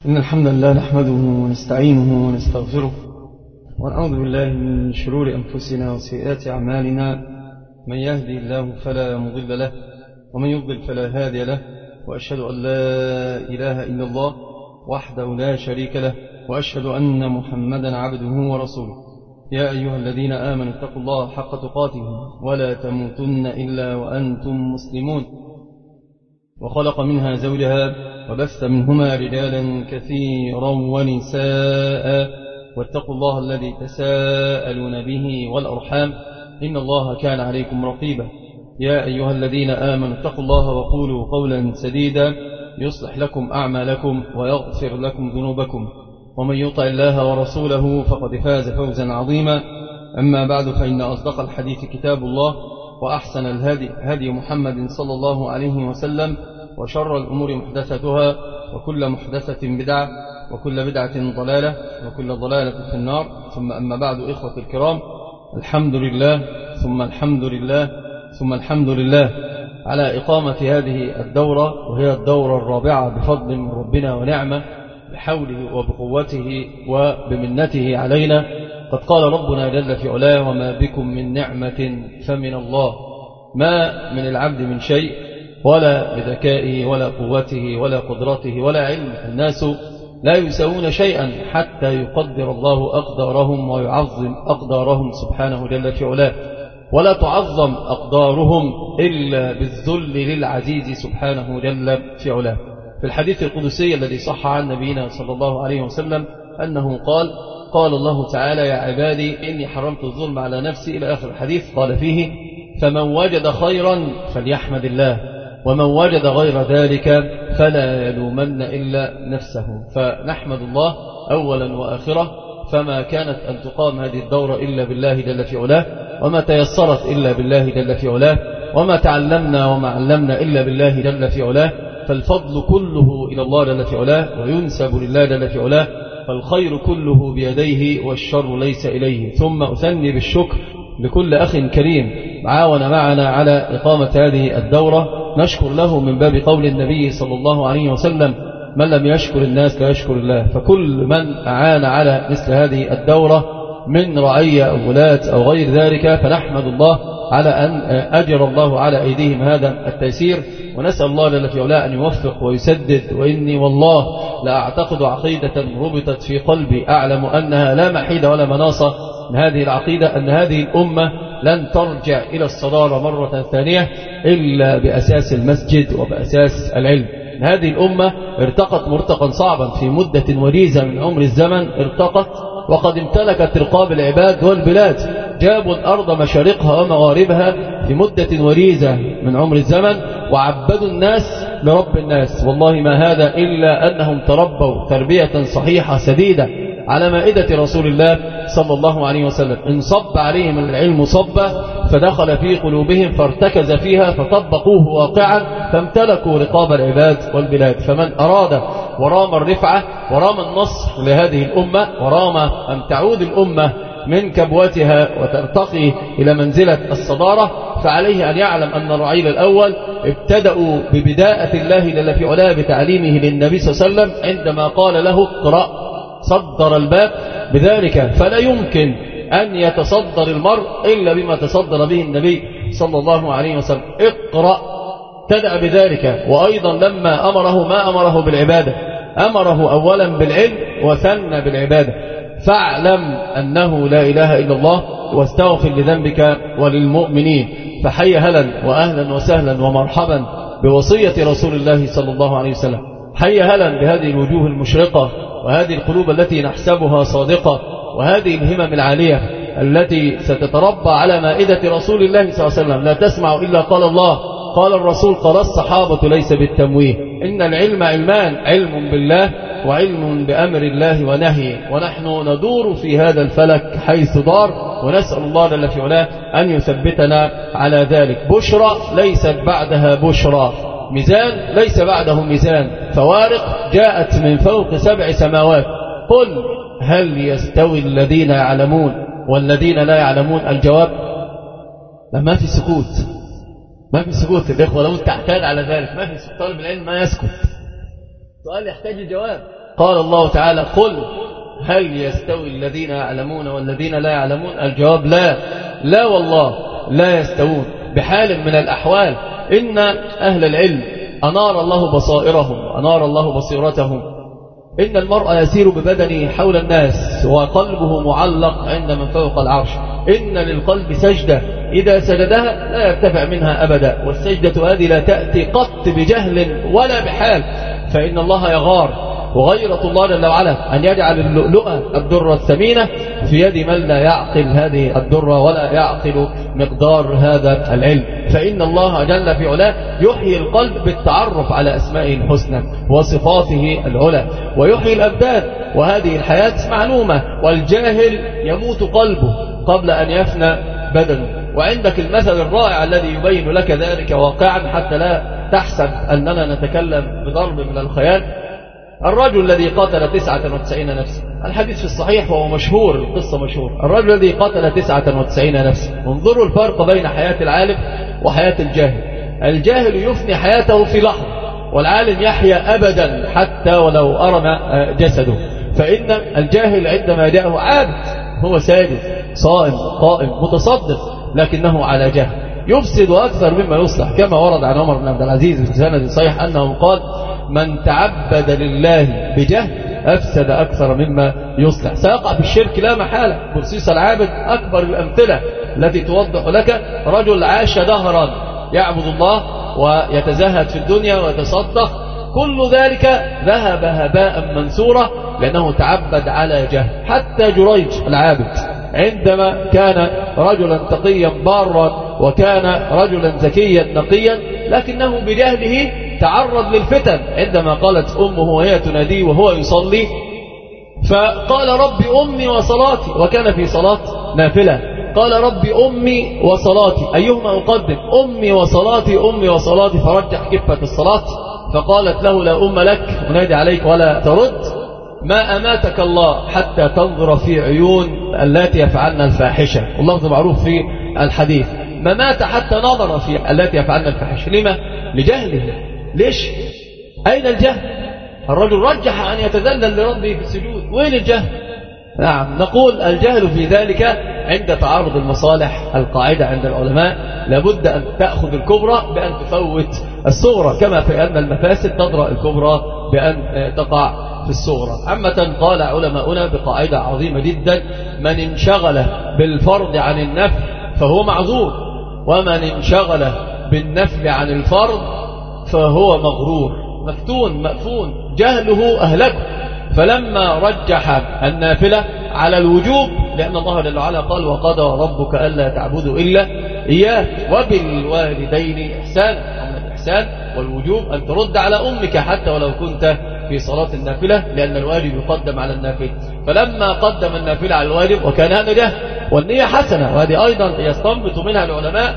إن الحمد لله نحمده ونستعينه ونستغفره ونعوذ بالله من شرور أنفسنا وسيئات أعمالنا. من يهدي الله فلا مضل له ومن يضلل فلا هادي له، وأشهد أن لا إله إلا الله وحده لا شريك له، وأشهد أن محمدا عبده ورسوله. يا أيها الذين آمنوا اتقوا الله حق تقاته ولا تموتن إلا وأنتم مسلمون. وخلق منها زوجها وبث منهما رجالا كثيرا ونساء، واتقوا الله الذي تساءلون به والأرحام إن الله كان عليكم رقيبا. يا أيها الذين آمنوا اتقوا الله وقولوا قولا سديدا يصلح لكم أعمالكم ويغفر لكم ذنوبكم، ومن يطع الله ورسوله فقد فاز فوزا عظيما. أما بعد، فإن أصدق الحديث كتاب الله، وأحسن الهدي هدي محمد صلى الله عليه وسلم، وشر الأمور محدثتها، وكل محدثة بدعة، وكل بدعة ضلالة، وكل ضلالة في النار. ثم أما بعد، إخوة الكرام، الحمد لله ثم الحمد لله ثم الحمد لله على إقامة هذه الدورة، وهي الدورة الرابعة بفضل من ربنا ونعمة بحوله وبقوته وبمنته علينا. قد قال ربنا جل في علاه: وما بكم من نعمة فمن الله. ما من العبد من شيء، ولا بذكائه ولا قوته ولا قدرته ولا علم. الناس لا يساوون شيئا حتى يقدر الله أقدارهم ويعظم أقدارهم سبحانه جل في علاه، ولا تعظم أقدارهم إلا بالذل للعزيز سبحانه جل في علاه. في الحديث القدسي الذي صح عن نبينا صلى الله عليه وسلم أنه قال الله تعالى: يا عبادي إني حرمت الظلم على نفسي، إلى آخر الحديث. قال فيه: فمن وجد خيرا فليحمد الله، ومن وجد غير ذلك فلا يلومن إلا نفسه. فنحمد الله أولا وآخرة، فما كانت أن تقام هذه الدورة إلا بالله جل في علاه، وما تيسرت إلا بالله جل في علاه، وما تعلمنا وما علمنا إلا بالله جل في علاه. فالفضل كله إلى الله جل في علاه، وينسب لله جل في علاه، فالخير كله بيديه والشر ليس إليه. ثم أثني بالشكر لكل أخ كريم عاون معنا على إقامة هذه الدورة، نشكر له من باب قول النبي صلى الله عليه وسلم: من لم يشكر الناس لا يشكر الله. فكل من أعان على مثل هذه الدورة من رعية أو ولاة أو غير ذلك، فنحمد الله على أن أجر الله على أيديهم هذا التيسير، ونسأل الله جل في علاه أن يوفق ويسدد. وإني والله لا أعتقد عقيدة ربطت في قلبي أعلم أنها لا محيد ولا مناصة من هذه العقيدة، أن هذه الأمة لن ترجع إلى الصدارة مرة ثانية إلا بأساس المسجد وبأساس العلم. هذه الأمة ارتقت مرتقا صعبا في مدة وجيزة من عمر الزمن، ارتقت وقد امتلكت رقاب العباد والبلاد، جابوا الأرض مشارقها ومغاربها في مدة وجيزة من عمر الزمن، وعبدوا الناس لرب الناس. والله ما هذا إلا أنهم تربوا تربية صحيحة سديدة على مائدة رسول الله صلى الله عليه وسلم. انصب عليهم العلم صبا فدخل في قلوبهم فارتكز فيها فطبقوه واقعا، فامتلكوا رقاب العباد والبلاد. فمن أراد ورام الرفعة ورام النصر لهذه الأمة، ورام أن تعود الأمة من كبوتها وترتقي إلى منزلة الصدارة، فعليه أن يعلم أن الرعيل الأول ابتدأوا ببداءة الله جل في علاه بتعليمه للنبي صلى الله عليه وسلم عندما قال له: اقرأ، صدر الباب بذلك. فلا يمكن أن يتصدر المرء إلا بما تصدر به النبي صلى الله عليه وسلم. اقرأ، ابتدأ بذلك. وأيضا لما أمره ما أمره بالعبادة، أمره أولا بالعلم وثنى بالعبادة. فاعلم أنه لا إله إلا الله واستغفر لذنبك وللمؤمنين. فحي هلا وأهلا وسهلا ومرحبا بوصية رسول الله صلى الله عليه وسلم. حي هلا بهذه الوجوه المشرقة، وهذه القلوب التي نحسبها صادقة، وهذه الهمم العالية التي ستتربى على مائدة رسول الله صلى الله عليه وسلم. لا تسمع إلا قال الله، قال الرسول، قال الصحابة، ليس بالتمويه. إن العلم علمان: علم بالله وعلم بأمر الله ونهيه، ونحن ندور في هذا الفلك حيث دار، ونسأل الله جل في علاه أن يثبتنا على ذلك. بشرى ليست بعدها بشرى، ميزان ليس بعده ميزان، فوارق جاءت من فوق 7 سماوات. قل هل يستوي الذين يعلمون والذين لا يعلمون؟ الجواب: ما في سكوت، ما في سكوت. الإخوة لو تعتاد على ذلك ما في سكوت. طالب العلم ما يسكت، سؤال يحتاج جواب. قال الله تعالى قل هل يستوي الذين يعلمون والذين لا يعلمون؟ الجواب لا، لا والله لا يستوون بحال من الأحوال. إن أهل العلم أنار الله بصائرهم وأنار الله بصيرتهم. إن المرء يسير ببدنه حول الناس وقلبه معلق عند من فوق العرش. إن للقلب سجدة إذا سجدها لا يرتفع منها أبدا، والسجدة هذه لا تأتي قط بجهل ولا بحال، فإن الله يغار. وغيرة الله جل وعلا أن يجعل اللؤلؤة الدرة الثمينة في يد من لا يعقل هذه الدرة ولا يعقل مقدار هذا العلم. فإن الله جل في علاه يحيي القلب بالتعرف على أسمائه الحسنى وصفاته العلى، ويحيي الأبدان، وهذه الحياة معلومة. والجاهل يموت قلبه قبل أن يفنى بدنه. وعندك المثل الرائع الذي يبين لك ذلك واقعا حتى لا تحسب أننا نتكلم بضرب من الخيال. الرجل الذي قتل 99 نفسا، الحديث في الصحيح وهو مشهور، القصة مشهور. الرجل الذي قتل 99 نفسا، انظروا الفرق بين حياة العالم وحياة الجاهل. الجاهل يفني حياته في لحظة، والعالم يحيا أبدا حتى ولو أرم جسده. فإن الجاهل عندما جاءه عابد، هو ساجد صائم قائم متصدق، لكنه على جهل يفسد أكثر مما يصلح، كما ورد عن عمر بن عبد العزيز في سند صحيح أنه قال من تعبد لله بجهل أفسد أكثر مما يصلح. سيقع في الشرك لا محالة. برصيص العابد أكبر الأمثلة التي توضح لك رجل عاش دهرا يعبد الله ويتزهد في الدنيا ويتصدق، كل ذلك ذهب هباء منثورا لأنه تعبد على جهل. حتى جريج العابد عندما كان رجلا تقيا بارا وكان رجلا ذكيا نقيا، لكنه بجهله تعرض للفتن. عندما قالت أمه وهي تناديه وهو يصلي، فقال ربي أمي وصلاتي، وكان في صلاة نافلة. قال ربي أمي وصلاتي أيهما أقدم؟ أمي وصلاتي أمي وصلاتي. فرجح كفة الصلاة، فقالت له لا أم لك، أنادي عليك ولا ترد. ما أماتك الله حتى تنظر في عيون التي يفعلن الفاحشة، واللفظ معروف في الحديث. ما مات حتى نظر في التي يفعلن الفاحشة. لما؟ لجهله. ليش؟ أين الجهل؟ الرجل رجح أن يتذلل لربه في السجود، وين الجهل؟ نعم، نقول الجهل في ذلك عند تعارض المصالح. القاعدة عند العلماء لابد أن تأخذ الكبرى بأن تفوت الصغرى، كما في أن المفاسد تطرأ الكبرى بأن تقع في الصغرى. عامة قال علماؤنا بقاعدة عظيمة جدا: من انشغل بالفرض عن النفل فهو معذور، ومن انشغل بالنفل عن الفرض فهو مغرور، مفتون مأفون، جهله أهلكه. فلما رجح النافلة على الوجوب، لأن الله جل وعلا قال وقضى ربك ألا تعبدوا إلا إياه وبالوالدين إحسانا. أما الإحسان والوجوب أن ترد على أمك حتى ولو كنت في صلاة النافلة، لأن الواجب يقدم على النافلة. فلما قدم النافلة على الواجب وكان هذا جهل. والنية حسنة، وهذه أيضا يستنبط منها العلماء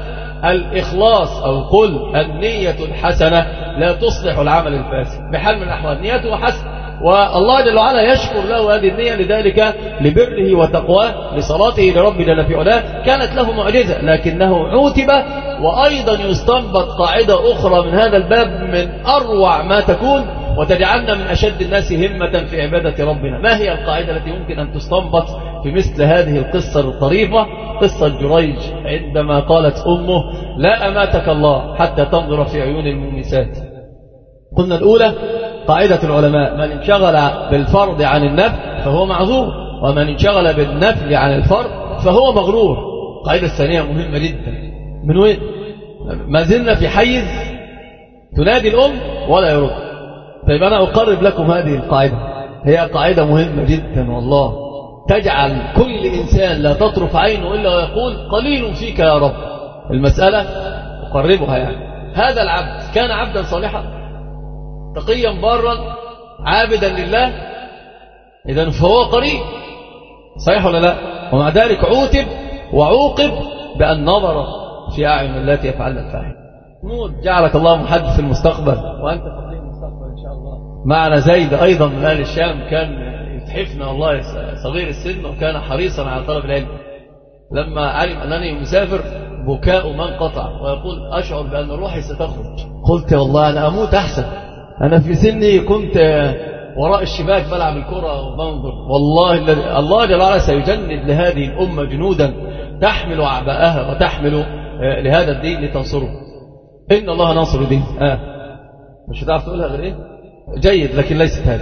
الإخلاص، أو قل النية الحسنة لا تصلح العمل الفاسد بحال من الأحوال. نيته حسنة، والله جل وعلا يشكر له هذه النية، لذلك لبره وتقواه لصلاته لرب جل في علاه كانت له معجزة، لكنه عوتب. وأيضا يستنبط قاعدة أخرى من هذا الباب من أروع ما تكون، وتجعلنا من أشد الناس همة في عبادة ربنا. ما هي القاعدة التي يمكن أن تستنبط في مثل هذه القصة الطريفة؟ قصة جريج عندما قالت أمه لا أماتك الله حتى تنظر في عيون المومسات. قلنا الأولى قاعدة العلماء: من انشغل بالفرض عن النفل فهو معذور، ومن انشغل بالنفل عن الفرض فهو مغرور. القاعدة الثانية مهمة جدا. من وين؟ ما زلنا في حيز تنادي الأم ولا يرد. طيب أنا أقرب لكم هذه القاعدة، هي قاعدة مهمة جدا والله، تجعل كل إنسان لا تطرف عينه إلا ويقول قليل فيك يا رب. المسألة أقربها يعني. هذا العبد كان عبدا صالحا تقيا بارا عابدا لله، إذن فهو قريب، صحيح ولا لا؟ ومع ذلك عوتب وعوقب بأن نظر في أعين التي يفعلن الفاحشة. نور جعلك الله محدث في المستقبل، وأنت فقير المستقبل إن شاء الله. معنا زيد أيضا من أهل الشام، كان يتحفنا والله، صغير السن وكان حريصا على طلب العلم. لما علم أنني مسافر بكاء من قطع، ويقول أشعر بأن روحي ستخرج. قلت والله أنا أموت أحسن، أنا في سني كنت وراء الشباك بلعب الكرة وبنظر. والله الله جل وعلا سيجند لهذه الأمة جنودا تحمل أعباءها وتحمل لهذا الدين لتنصره. إن الله ناصر دين. مش هتعرف تقولها غير إيه؟ جيد، لكن ليست هذه.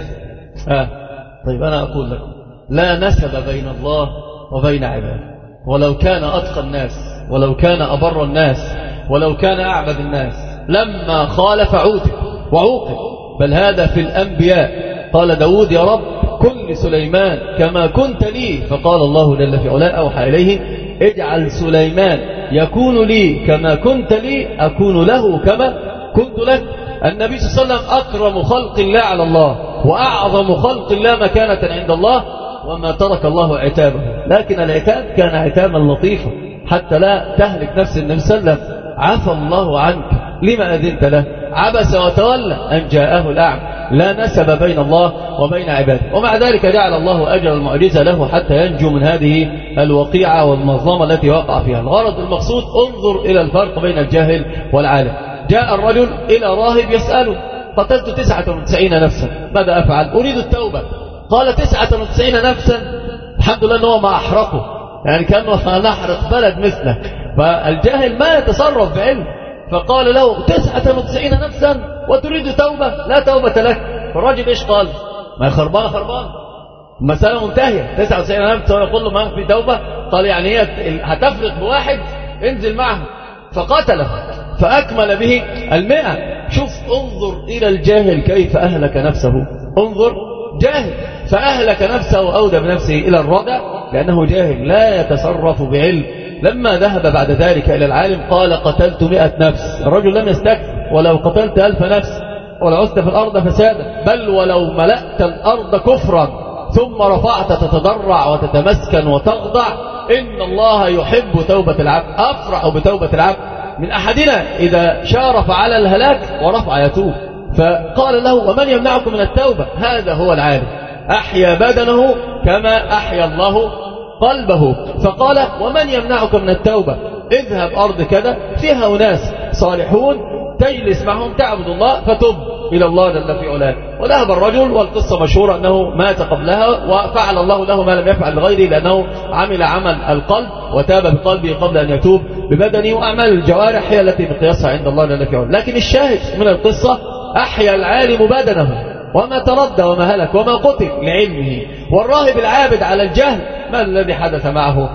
طيب أنا أقول لكم لا نسب بين الله وبين عباده، ولو كان أتقى الناس، ولو كان أبر الناس، ولو كان أعبد الناس، لما خالف عوتب وعوقب. بل هذا في الأنبياء. قال داود يا رب كن لسليمان كما كنت لي، فقال الله جل في علاه أوحى إليه اجعل سليمان يكون لي كما كنت لي أكون له كما كنت لك. النبي صلى الله عليه وسلم أكرم خلق الله على الله وأعظم خلق الله مكانة عند الله، وما ترك الله عتابه، لكن العتاب كان عتابا لطيفا حتى لا تهلك نفس النبي صلى الله عليه وسلم. عفى الله عنك لما أذنت له، عبس وتولى أن جاءه الأعمى. لا نسب بين الله وبين عباده، ومع ذلك جعل الله أجر المعجزة له حتى ينجو من هذه الوقيعة والمظلمة التي وقع فيها. الغرض المقصود انظر إلى الفرق بين الجاهل والعالم. جاء الرجل إلى راهب يسأله قتلت 99 نفسا ماذا أفعل؟ أريد التوبة. قال 99 نفسا، الحمد لله أنه ما أحرقه، يعني كأنه نحرق بلد مثله. فالجاهل ما يتصرف بعلم. فقال له 99 نفسا وتريد توبة؟ لا توبة لك. فالراجل إيش قال؟ ما خربانة خربانة، المسألة منتهية. 99 نفسا ويقول له ما في توبة؟ قال يعني هي هتفرق بواحد، انزل معه. فقتله فأكمل به 100. شوف انظر إلى الجاهل كيف أهلك نفسه. انظر جاهل فأهلك نفسه وأودى بنفسه إلى الردى لأنه جاهل لا يتصرف بعلم. لما ذهب بعد ذلك إلى العالم قال قتلت 100 نفس. الرجل لم يستكفر، ولو قتلت 1000 نفس ولعثت في الأرض فسادا، بل ولو ملأت الأرض كفرا ثم رفعت تتضرع وتتمسكن وتخضع إن الله يحب توبة العبد. أفرح بتوبة العبد من أحدنا إذا شارف على الهلاك ورفع يتوب. فقال له ومن يمنعكم من التوبة؟ هذا هو العالم، أحيا بدنه كما أحيا الله قلبه. فقال ومن يمنعك من التوبة؟ اذهب أرض كذا فيها أناس صالحون تجلس معهم تعبد الله فتب إلى الله جل في علاه. وذهب الرجل، والقصة مشهورة أنه مات قبلها وفعل الله له ما لم يفعل لغيره، لأنه عمل عمل القلب وتاب بقلبه قبل أن يتوب ببدنه، وأعمال الجوارح هي التي مقياسها عند الله جل في علاه. لكن الشاهد من القصة أحيا العالم بدنه وما تردى وما هلك وما قتل لعلمه. والراهب العابد على الجهل ما الذي حدث معه؟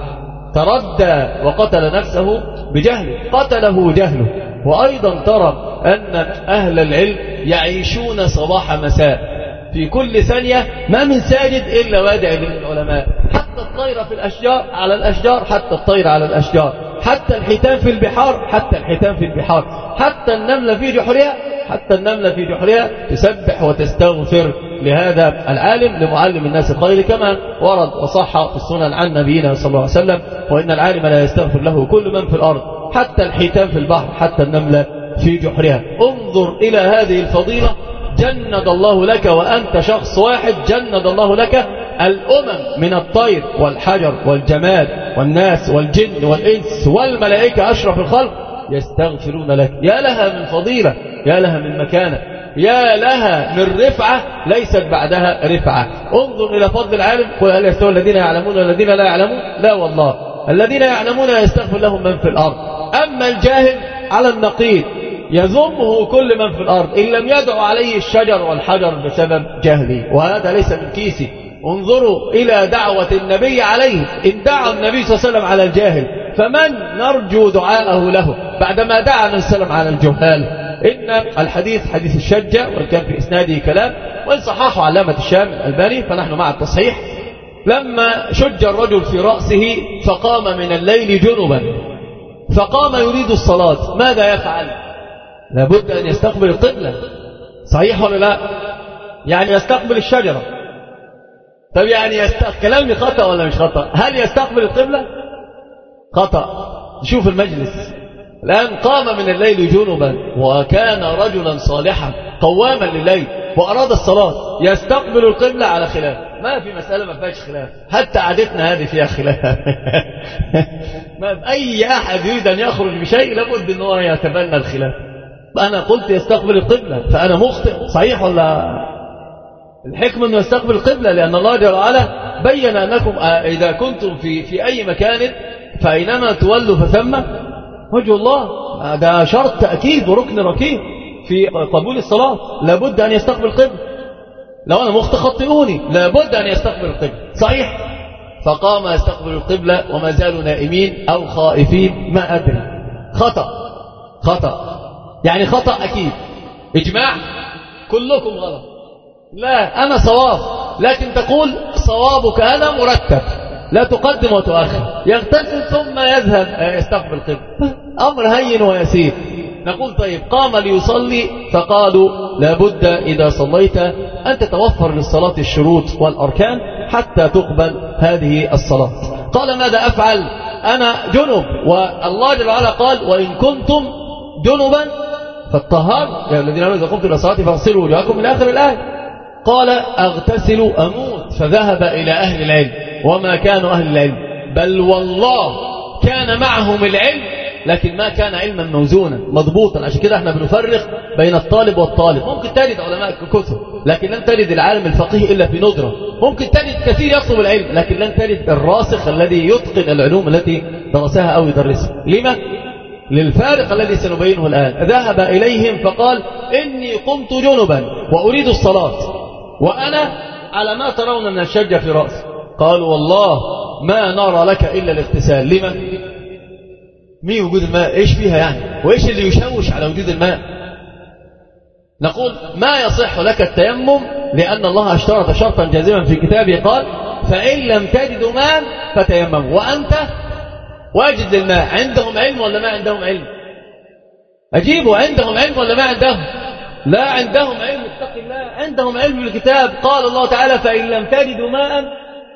تردى وقتل نفسه بجهله، قتله جهله. وأيضا ترى أن أهل العلم يعيشون صباح مساء، في كل ثانية ما من ساجد إلا وادع من العلماء. حتى الطير في الأشجار على الأشجار، حتى الطير على الأشجار، حتى الحيتان في البحار، حتى الحيتان في البحار، حتى النملة في جحرها، حتى النملة في جحرها تسبح وتستغفر لهذا العالم لمعلم الناس الخير، كما ورد وصح في السنن عن نبينا صلى الله عليه وسلم وإن العالم لا يستغفر له كل من في الأرض، حتى الحيتان في البحر، حتى النملة في جحرها. انظر إلى هذه الفضيلة. جند الله لك وأنت شخص واحد، جند الله لك الأمم من الطير والحجر والجماد والناس والجن والإنس والملائكة أشرف الخلق يستغفرون لك. يا لها من فضيلة، يا لها من مكانة، يا لها من رفعة ليست بعدها رفعة. انظر إلى فضل العالم. قل هل يستوي الذين يعلمون والذين لا يعلمون؟ لا والله، الذين يعلمون يستغفر لهم من في الأرض. أما الجاهل على النقيض يذمه كل من في الأرض إن لم يدعو عليه الشجر والحجر بسبب جهله، وهذا ليس من كيسي. انظروا إلى دعوة النبي عليه، إن دعا النبي صلى الله عليه وسلم على الجاهل فمن نرجو دعاءه له بعدما دعا النبي صلى الله عليه وسلم على الجهال؟ إن الحديث حديث الشجة وإن كان في إسناده كلام، وإن صححه علامة الشام الألباني فنحن مع التصحيح. لما شج الرجل في رأسه فقام من الليل جنبا، فقام يريد الصلاة، ماذا يفعل؟ لابد أن يستقبل القبلة، صحيح ولا لا؟ يعني يستقبل الشجرة. طب يعني كلامي خطأ ولا مش خطأ؟ هل يستقبل القبلة؟ خطأ. شوف المجلس الآن، قام من الليل جنبا وكان رجلا صالحا قواما لليل وأراد الصلاة، يستقبل القبلة على خلاف. ما في مسألة ما فيهاش خلاف، حتى عادتنا هذه فيها خلاف. ما أي أحد يريد أن يخرج بشيء لابد أن هو يتبنى الخلاف. أنا قلت يستقبل القبلة فأنا مخطئ، صحيح ولا الحكمة أنه يستقبل القبلة، لأن الله جل وعلا بين أنكم إذا كنتم في أي مكان فأينما تولوا فثم وجه الله. ده شرط تأكيد وركن ركيب في قبول الصلاة، لابد أن يستقبل القبلة. لو أنا مخطئ خطئوني، لابد أن يستقبل القبلة. صحيح. فقام يستقبل القبلة وما زالوا نائمين أو خائفين، ما أدري. خطأ يعني خطأ أكيد. إجماع كلكم غلط. لا، أنا صواب، لكن تقول صوابك أنا مرتب، لا تقدم وتؤخر. يغتسل ثم يذهب يستقبل القبلة، أمر هين ويسير. نقول طيب قام ليصلي، فقالوا لابد إذا صليت أن تتوفر للصلاة الشروط والأركان حتى تقبل هذه الصلاة. قال ماذا أفعل؟ أنا جنب، والله جل وعلا قال وإن كنتم جنبا فالطهار يا الذين آمنوا إذا قمتم إلى الصلاة فاغسلوا وجوهكم إلى آخر الآية. قال أغتسل أموت، فذهب إلى أهل العلم، وما كانوا أهل العلم، بل والله كان معهم العلم، لكن ما كان علما موزونا مضبوطا. عشان كده احنا بنفرق بين الطالب والطالب. ممكن تجد علماء كتب، لكن لن تجد العالم الفقيه إلا في ندرة. ممكن تجد كثير يطلب العلم، لكن لن تجد الراسخ الذي يتقن العلوم التي درسها أو يدرسها. لما؟ للفارق الذي سنبينه الآن. ذهب إليهم فقال إني قمت جنبا وأريد الصلاة، وأنا على ما ترون من الشجة في رأسي. قالوا والله ما نرى لك إلا الاغتسال. لما؟ مين وجود الماء؟ إيش فيها يعني؟ وإيش اللي يشوش على وجود الماء؟ نقول ما يصح لك التيمم، لأن الله اشترط شرطا جازما في كتابه، قال فإن لم تجدوا ماء فتيمموا، وأنت واجد للماء. عندهم علم ولا ما عندهم علم؟ أجيبوا، عندهم علم ولا ما عندهم؟ لا عندهم علم. اتق الله، عندهم علم بالكتاب. قال الله تعالى فإن لم تجدوا ماء،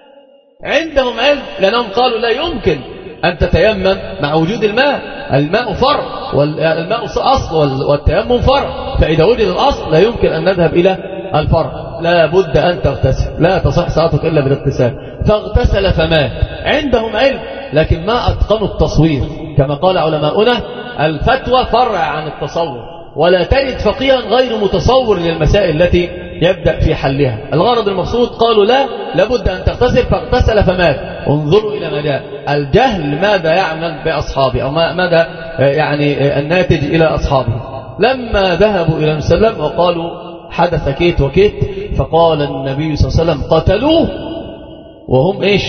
عندهم علم، لأنهم قالوا لا يمكن أن تتيمم مع وجود الماء. الماء فرع، والماء أصل، والتيمم فرع. فإذا وجد الأصل لا يمكن أن نذهب إلى الفرع. لا بد أن تغتسل، لا تصح صلاتك إلا بالاغتسال. فاغتسل فمات. عندهم علم، لكن ما أتقنوا التصوير. كما قال علماؤنا الفتوى فرع عن التصور، ولا تجد فقيها غير متصور للمسائل التي يبدأ في حلها. الغرض المقصود قالوا لا، لابد أن تغتسل، فاغتسل فمات. انظروا إلى ما جاء. الجهل ماذا يعمل بأصحابه، أو ماذا يعني الناتج إلى أصحابه. لما ذهبوا إلى النبي صلى الله عليه وسلم وقالوا حدث كيت وكيت، فقال النبي صلى الله عليه وسلم قتلوه. وهم إيش؟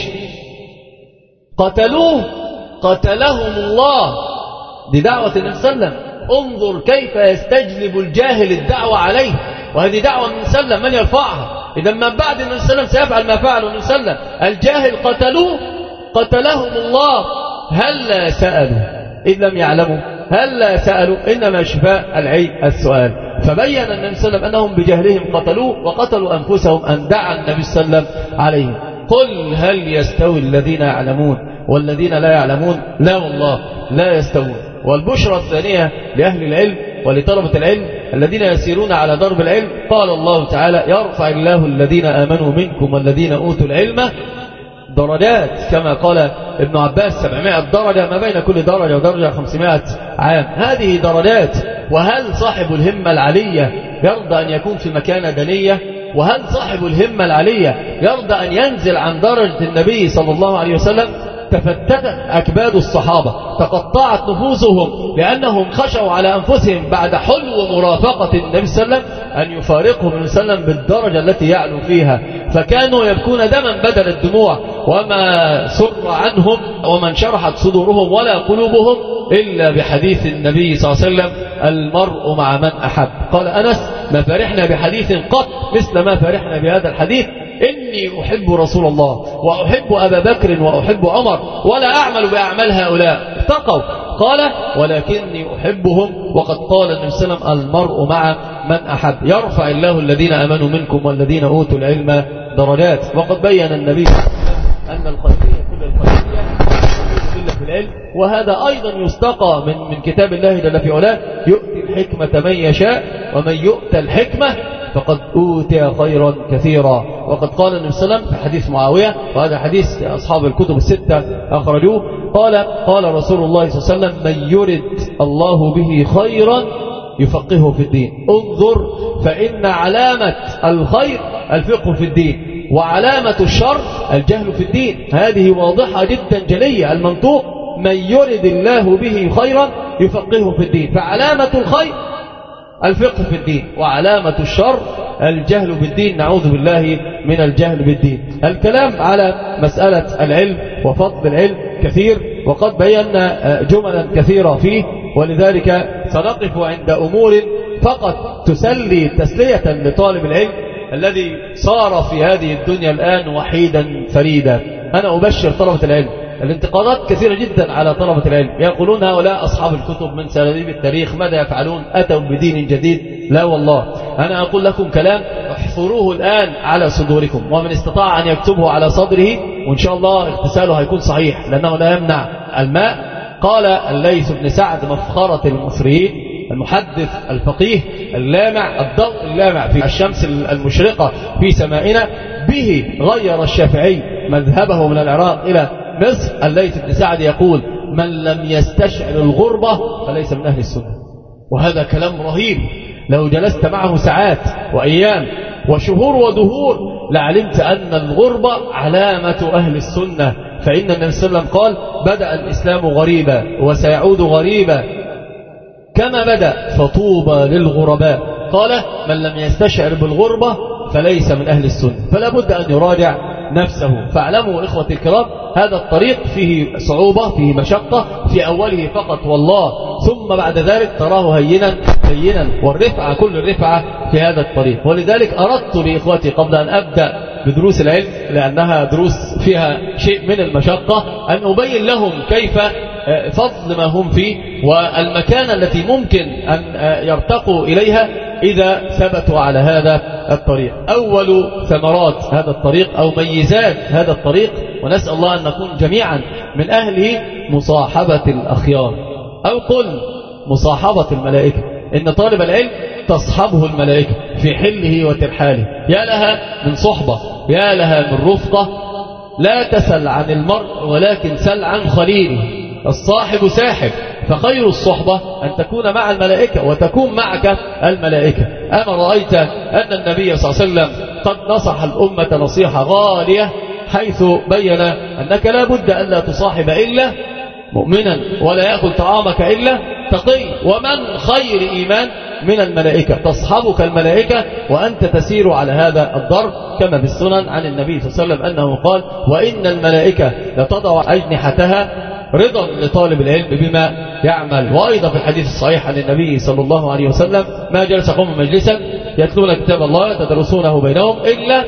قتلوه، قتلهم الله. دي دعوة النبي صلى الله عليه وسلم. انظر كيف يستجلب الجاهل الدعوة عليه، وهذه دعوة النبي صلى الله عليه وسلم، من يرفعها؟ إذا ما بعد النبي صلى الله عليه وسلم سيفعل ما فعله النبي صلى الله عليه وسلم. الجاهل قتلوه، قتلهم الله. هل سألوا إذ لم يعلموا؟ هل سألوا؟ إنما شفاء العي السؤال. فبين النبي صلى الله عليه وسلم أنهم بجهلهم قتلوه، وقتلوا أنفسهم أن دعا النبي صلى الله عليه وسلم عليهم. قل هل يستوي الذين يعلمون والذين لا يعلمون؟ لا والله لا يستوون. والبشرى الثانية لأهل العلم ولطلبة العلم الذين يسيرون على درب العلم، قال الله تعالى يرفع الله الذين آمنوا منكم والذين أوتوا العلم درجات، كما قال ابن عباس 700 درجة، ما بين كل درجة ودرجة 500 عام. هذه درجات. وهل صاحب الهمة العلية يرضى أن يكون في مكانة دنية؟ وهل صاحب الهمة العلية يرضى أن ينزل عن درجة النبي صلى الله عليه وسلم؟ تفتتت أكباد الصحابة، تقطعت نفوسهم، لأنهم خشوا على أنفسهم بعد حلو مرافقة النبي صلى الله عليه وسلم أن يفارقهم النبي صلى الله عليه وسلم بالدرجة التي يعلو فيها، فكانوا يبكون دما بدل الدموع. وما سر عنهم وما انشرحت صدورهم ولا قلوبهم إلا بحديث النبي صلى الله عليه وسلم المرء مع من أحب. قال أنس ما فرحنا بحديث قط مثل ما فرحنا بهذا الحديث، إني أحب رسول الله وأحب أبا بكر وأحب عمر ولا أعمل بأعمال هؤلاء اتقوا. قال ولكني أحبهم، وقد قال النبي صلى الله عليه وسلم المرء مع من أحب. يرفع الله الذين آمنوا منكم والذين أوتوا العلم درجات. وقد بين النبي صلى الله عليه وسلم أن الخيرية كل الخيرية إلا في العلم، وهذا أيضا يستقى من كتاب الله جل في علاه، يؤتي الحكمة من يشاء ومن يؤتى الحكمة فقد أوتي خيرا كثيرا. وقد قال النبي صلى الله عليه وسلم في حديث معاوية، وهذا حديث أصحاب الكتب الستة أخرجوه، قال رسول الله صلى الله عليه وسلم من يرد الله به خيرا يفقهه في الدين. انظر فإن علامة الخير الفقه في الدين، وعلامة الشر الجهل في الدين. هذه واضحة جدا جلية المنطوق: من يرد الله به خيرا يفقهه في الدين. فعلامة الخير الفقه في الدين، وعلامة الشر الجهل بالدين. نعوذ بالله من الجهل بالدين. الكلام على مسألة العلم وفضل العلم كثير، وقد بينا جملا كثيرة فيه، ولذلك سنقف عند أمور فقط تسلي تسلية لطالب العلم الذي صار في هذه الدنيا الآن وحيدا فريدا. أنا أبشر طلبة العلم، الانتقادات كثيرة جدا على طلبة العلم، يقولون هؤلاء أصحاب الكتب من سلاليب التاريخ، ماذا يفعلون؟ أتوا بدين جديد. لا والله، أنا أقول لكم كلام احفروه الآن على صدوركم، ومن استطاع أن يكتبه على صدره وإن شاء الله اغتساله هيكون صحيح لأنه لا يمنع الماء. قال الليث بن سعد مفخرة المصريين، المحدث الفقيه اللامع، الضوء اللامع في الشمس المشرقة في سمائنا، به غير الشافعي مذهبه من العراق إلى مصر. الليث بن سعد يقول: من لم يستشعر الغربة فليس من أهل السنة. وهذا كلام رهيب، لو جلست معه ساعات وأيام وشهور ودهور لعلمت أن الغربة علامة أهل السنة. فإن النبي صلى الله عليه وسلم قال: بدأ الإسلام غريبا وسيعود غريبا كما بدأ فطوبى للغرباء. قال: من لم يستشعر بالغربة فليس من أهل السنة. فلا بد أن يراجع نفسه. فاعلموا إخوتي الكرام، هذا الطريق فيه صعوبة، فيه مشقة في أوله فقط والله، ثم بعد ذلك تراه هينا هينا، والرفعة كل الرفعة في هذا الطريق. ولذلك أردت لإخوتي قبل أن أبدأ بدروس العلم، لأنها دروس فيها شيء من المشقة، أن أبين لهم كيف فضل ما هم فيه والمكانة التي ممكن أن يرتقوا إليها إذا ثبتوا على هذا الطريق. أول ثمرات هذا الطريق أو ميزات هذا الطريق، ونسأل الله أن نكون جميعا من أهله، مصاحبة الأخيار، أو قل مصاحبة الملائكة. إن طالب العلم تصحبه الملائكة في حله وترحاله. يا لها من صحبة، يا لها من رفقة. لا تسل عن المرء ولكن سل عن خليله. الصاحب ساحب، فخير الصحبة أن تكون مع الملائكة وتكون معك الملائكة. أما رأيت أن النبي صلى الله عليه وسلم قد نصح الأمة نصيحة غالية، حيث بين أنك لا بد أن لا تصاحب إلا مؤمنا، ولا يأكل طعامك إلا تقي. ومن خير إيمان من الملائكة، تصحبك الملائكة وأنت تسير على هذا الضرب، كما في السنن عن النبي صلى الله عليه وسلم أنه قال: وإن الملائكة لتضع أجنحتها رضا لطالب العلم بما يعمل. وأيضا في الحديث الصحيح عن النبي صلى الله عليه وسلم: ما جلس قوم مجلسا يتلون كتاب الله يتدرسونه بينهم إلا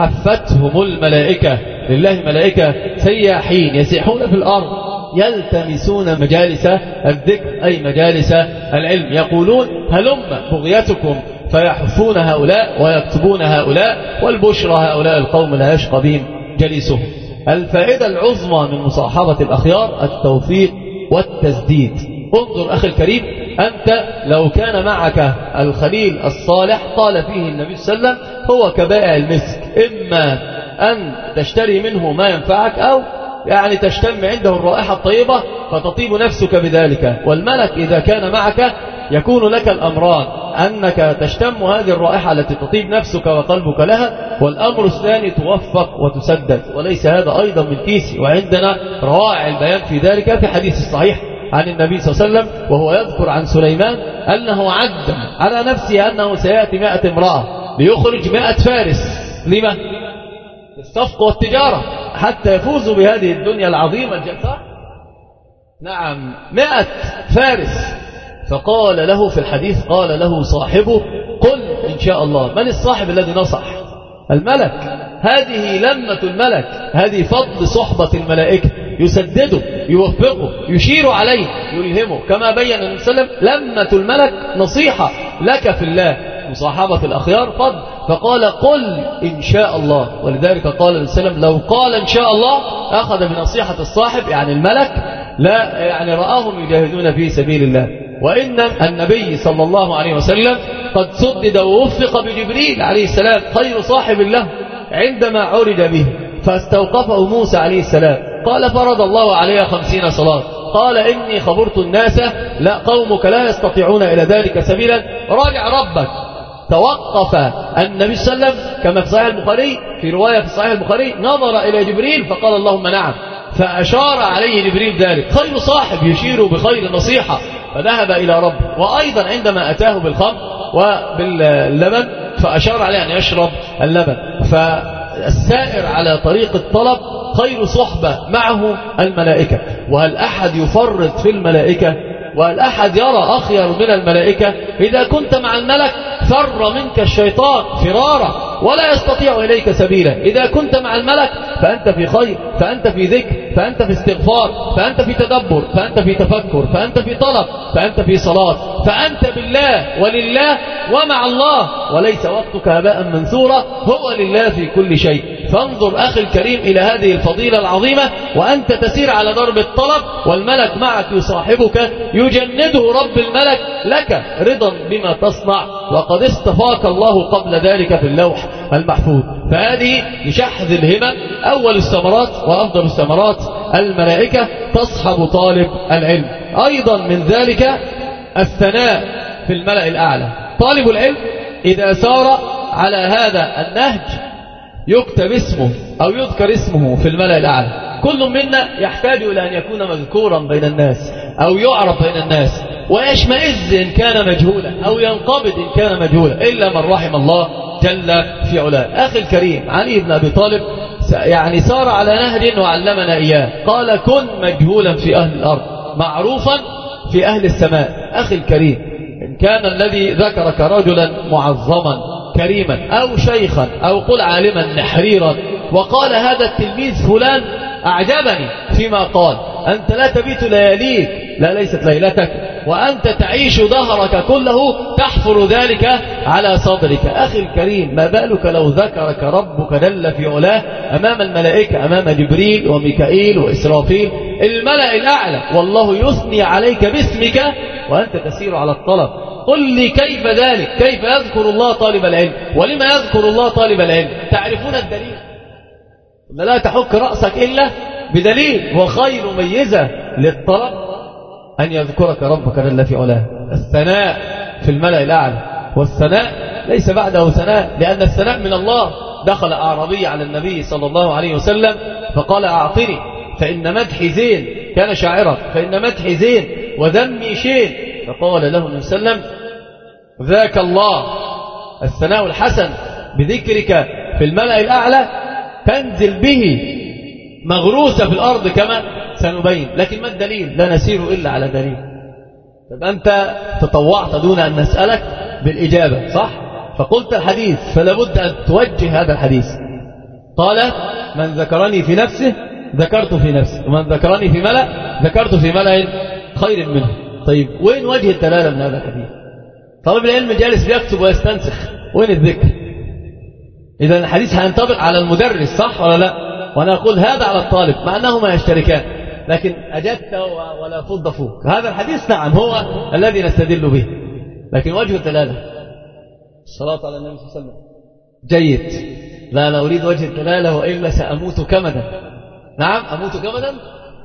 حفتهم الملائكة. لله ملائكة سياحين يسيحون في الأرض يلتمسون مجالس الذكر، أي مجالس العلم، يقولون: هلم بغيتكم، فيحفون هؤلاء ويكتبون هؤلاء، والبشرى هؤلاء القوم لا يشقى بهم جليسهم. الفائدة العظمى من مصاحبة الأخيار التوفيق والتسديد. انظر أخي الكريم، أنت لو كان معك الخليل الصالح، قال فيه النبي صلى الله عليه وسلم: هو كبائع المسك، إما أن تشتري منه ما ينفعك، أو يعني تشتم عنده الرائحة الطيبة فتطيب نفسك بذلك. والملك إذا كان معك يكون لك الأمران: أنك تشتم هذه الرائحة التي تطيب نفسك وقلبك لها، والأمر الثاني توفق وتسدد. وليس هذا أيضا من كيسي، وعندنا روائع البيان في ذلك في حديث الصحيح عن النبي صلى الله عليه وسلم، وهو يذكر عن سليمان أنه عد على نفسه أنه سيأتي 100 امرأة ليخرج 100 فارس. لما؟ للصفقة والتجارة، حتى يفوزوا بهذه الدنيا العظيمة الجبارة. نعم، 100 فارس. فقال له في الحديث، قال له صاحبه: قل إن شاء الله. من الصاحب الذي نصح؟ الملك. هذه لمة الملك، هذه فضل صحبة الملائكة، يسدده، يوفقه، يشير عليه، يلهمه، كما بين النبي صلى الله عليه وسلم: لمة الملك نصيحة لك في الله. مصاحبة الأخيار فضل. فقال: قل إن شاء الله. ولذلك قال النبي صلى الله عليه وسلم: لو قال إن شاء الله أخذ بنصيحة الصاحب، يعني الملك، لا يعني رآهم يجاهدون في سبيل الله. وإن النبي صلى الله عليه وسلم قد سدد ووفق بجبريل عليه السلام، خير صاحب له، عندما عرج به فاستوقفه موسى عليه السلام، قال: فرض الله عليه 50 صلاة، قال إني خبرت الناس لا قومك لا يستطيعون إلى ذلك سبيلا راجع ربك. توقف النبي صلى الله عليه وسلم كما في صحيح البخاري، في رواية في صحيح البخاري، نظر إلى جبريل فقال اللهم نعم، فأشار عليه جبريل ذلك. خير صاحب يشير بخير نصيحة، فذهب إلى ربه. وأيضا عندما أتاه بالخمر وباللبن فأشار عليه أن يشرب اللبن. فالسائر على طريق الطلب خير صحبة معه الملائكة. وهل أحد يفرط في الملائكة؟ وهل أحد يرى أخير من الملائكة؟ إذا كنت مع الملك فر منك الشيطان فرارا ولا يستطيع إليك سبيلا. إذا كنت مع الملك فأنت في خير، فأنت في ذكر، فأنت في استغفار، فأنت في تدبر، فأنت في تفكر، فأنت في طلب، فأنت في صلاة، فأنت بالله ولله ومع الله، وليس وقتك هباء منثورا، هو لله في كل شيء. فانظر أخي الكريم إلى هذه الفضيلة العظيمة وأنت تسير على درب الطلب والملك معك يصاحبك، يجنده رب الملك لك رضا بما تصنع، وقد اصطفاك الله قبل ذلك في اللوح المحفوظ. فهذه لشحذ الهمم أول الثمرات وأفضل الثمرات الملائكة تصحب طالب العلم. أيضا من ذلك الثناء في الملأ الأعلى. طالب العلم إذا سار على هذا النهج يكتب اسمه أو يذكر اسمه في الملأ الأعلى. كل منا يحتاج إلى أن يكون مذكورا بين الناس أو يعرف بين الناس، ويشمئز إن كان مجهولا أو ينقبض إن كان مجهولا، إلا من رحم الله جل في علاه. أخي الكريم علي بن أبي طالب يعني سار على نهج وعلمنا إياه. قال كن مجهولا في أهل الأرض معروفا في أهل السماء. أخي الكريم إن كان الذي ذكرك رجلا معظما كريما أو شيخا أو قل عالما نحريرا وقال هذا التلميذ فلان أعجبني فيما قال، أنت لا تبيت لياليك، لا ليست ليلتك، وأنت تعيش ظهرك كله تحفر ذلك على صدرك. أخي الكريم ما بالك لو ذكرك ربك جل في علاه أمام الملائكة، أمام جبريل وميكائيل وإسرافيل، الملأ الأعلى، والله يثني عليك باسمك وأنت تسير على الطلب. قل لي كيف ذلك؟ كيف يذكر الله طالب العلم؟ ولما يذكر الله طالب العلم؟ تعرفون الدليل؟ لا تحك رأسك إلا بدليل. وخير ميزة للطلب أن يذكرك ربك جل في علاه. الثناء في الملأ الأعلى، والثناء ليس بعده ثناء، لأن الثناء من الله. دخل أعرابي على النبي صلى الله عليه وسلم فقال أعطني فإن مدحي زين، كان شاعرا، فإن مدحي زين وذمي شين. فقال له النبي صلى الله عليه وسلم ذاك الله. الثناء الحسن بذكرك في الملأ الأعلى تنزل به مغروسة في الأرض كما سنبين. لكن ما الدليل؟ لا نسير إلا على دليل. طب أنت تطوعت دون أن نسألك بالإجابة، صح؟ فقلت الحديث فلا بد أن توجه هذا الحديث. قال من ذكرني في نفسه ذكرت في نفسه، ومن ذكرني في ملأ ذكرت في ملأ خير منه. طيب وين وجه الدلالة من هذا الحديث؟ طالب العلم جالس بيكتب ويستنسخ، وين الذكر؟ إذا الحديث هينطبق على المدرس، صح ولا لا؟ وأنا أقول هذا على الطالب، مع أنهما يشتركان، لكن أجدت ولا فض فوق. هذا الحديث نعم هو الذي نستدل به، لكن وجه الدلالة الصلاة على النبي صلى الله عليه وسلم. جيد. لا أنا أريد وجه الدلالة وإلا سأموت كمدا. نعم أموت كمدا.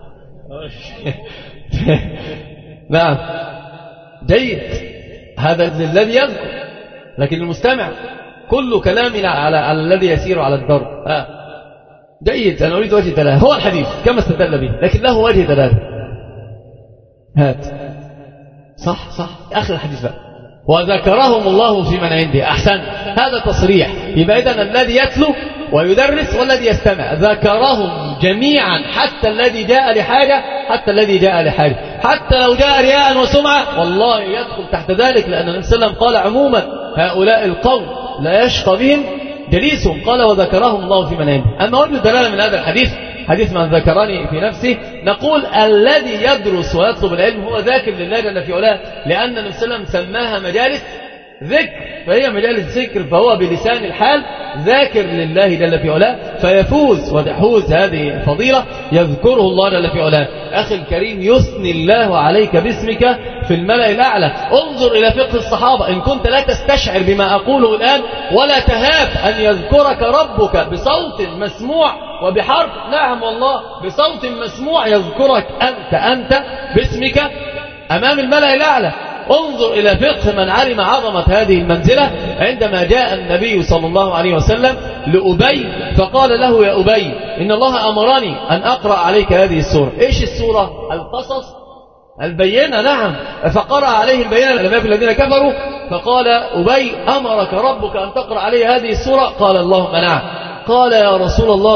نعم جيد. هذا الذي يذكر، لكن المستمع كل كلامنا على الذي يسير على الدرب. جيد. أنا أريد وجه دلالة. هو الحديث كما استدل به، لكن له وجه دلالة. هات. صح آخر الحديث بقى. وذكرهم الله في من عنده. أحسن. هذا تصريح. يبقى إذن الذي يتلو ويدرس والذي يستمع ذكرهم جميعا، حتى الذي جاء لحاجة، حتى لو جاء رياء وسمعة والله يدخل تحت ذلك، لأن النبي صلى الله عليه وسلم قال عموما هؤلاء القوم لا يشقى بهم جليسهم. قال وذكرهم الله في من عنده. أما وجه الدلالة من هذا الحديث، حديث من ذكرني في نفسه، نقول الذي يدرس ويطلب العلم هو ذاكر لله جل في علاه، لأن النبي صلى الله عليه وسلم سماها مجالس ذكر، فهي مجالس ذكر، فهو بلسان الحال ذاكر لله جل في علاه فيفوز وتحوز هذه الفضيلة، يذكره الله جل في علاه. أخي الكريم، يثني الله عليك باسمك في الملأ الأعلى. انظر إلى فقه الصحابة، إن كنت لا تستشعر بما أقوله الآن ولا تهاب أن يذكرك ربك بصوت مسموع وبحرف، نعم والله بصوت مسموع يذكرك أنت باسمك أمام الملأ الأعلى. انظر إلى فقه من علم عظمة هذه المنزلة عندما جاء النبي صلى الله عليه وسلم لأبي فقال له: يا أبي، إن الله أمرني أن أقرأ عليك هذه السورة. إيش السورة؟ القصص، البينة، نعم. فقرأ عليه البينة لما يكن الذين كفروا، فقال أبي: أمرك ربك أن تقرأ علي هذه السورة؟ قال: اللهم نعم. قال: يا رسول الله،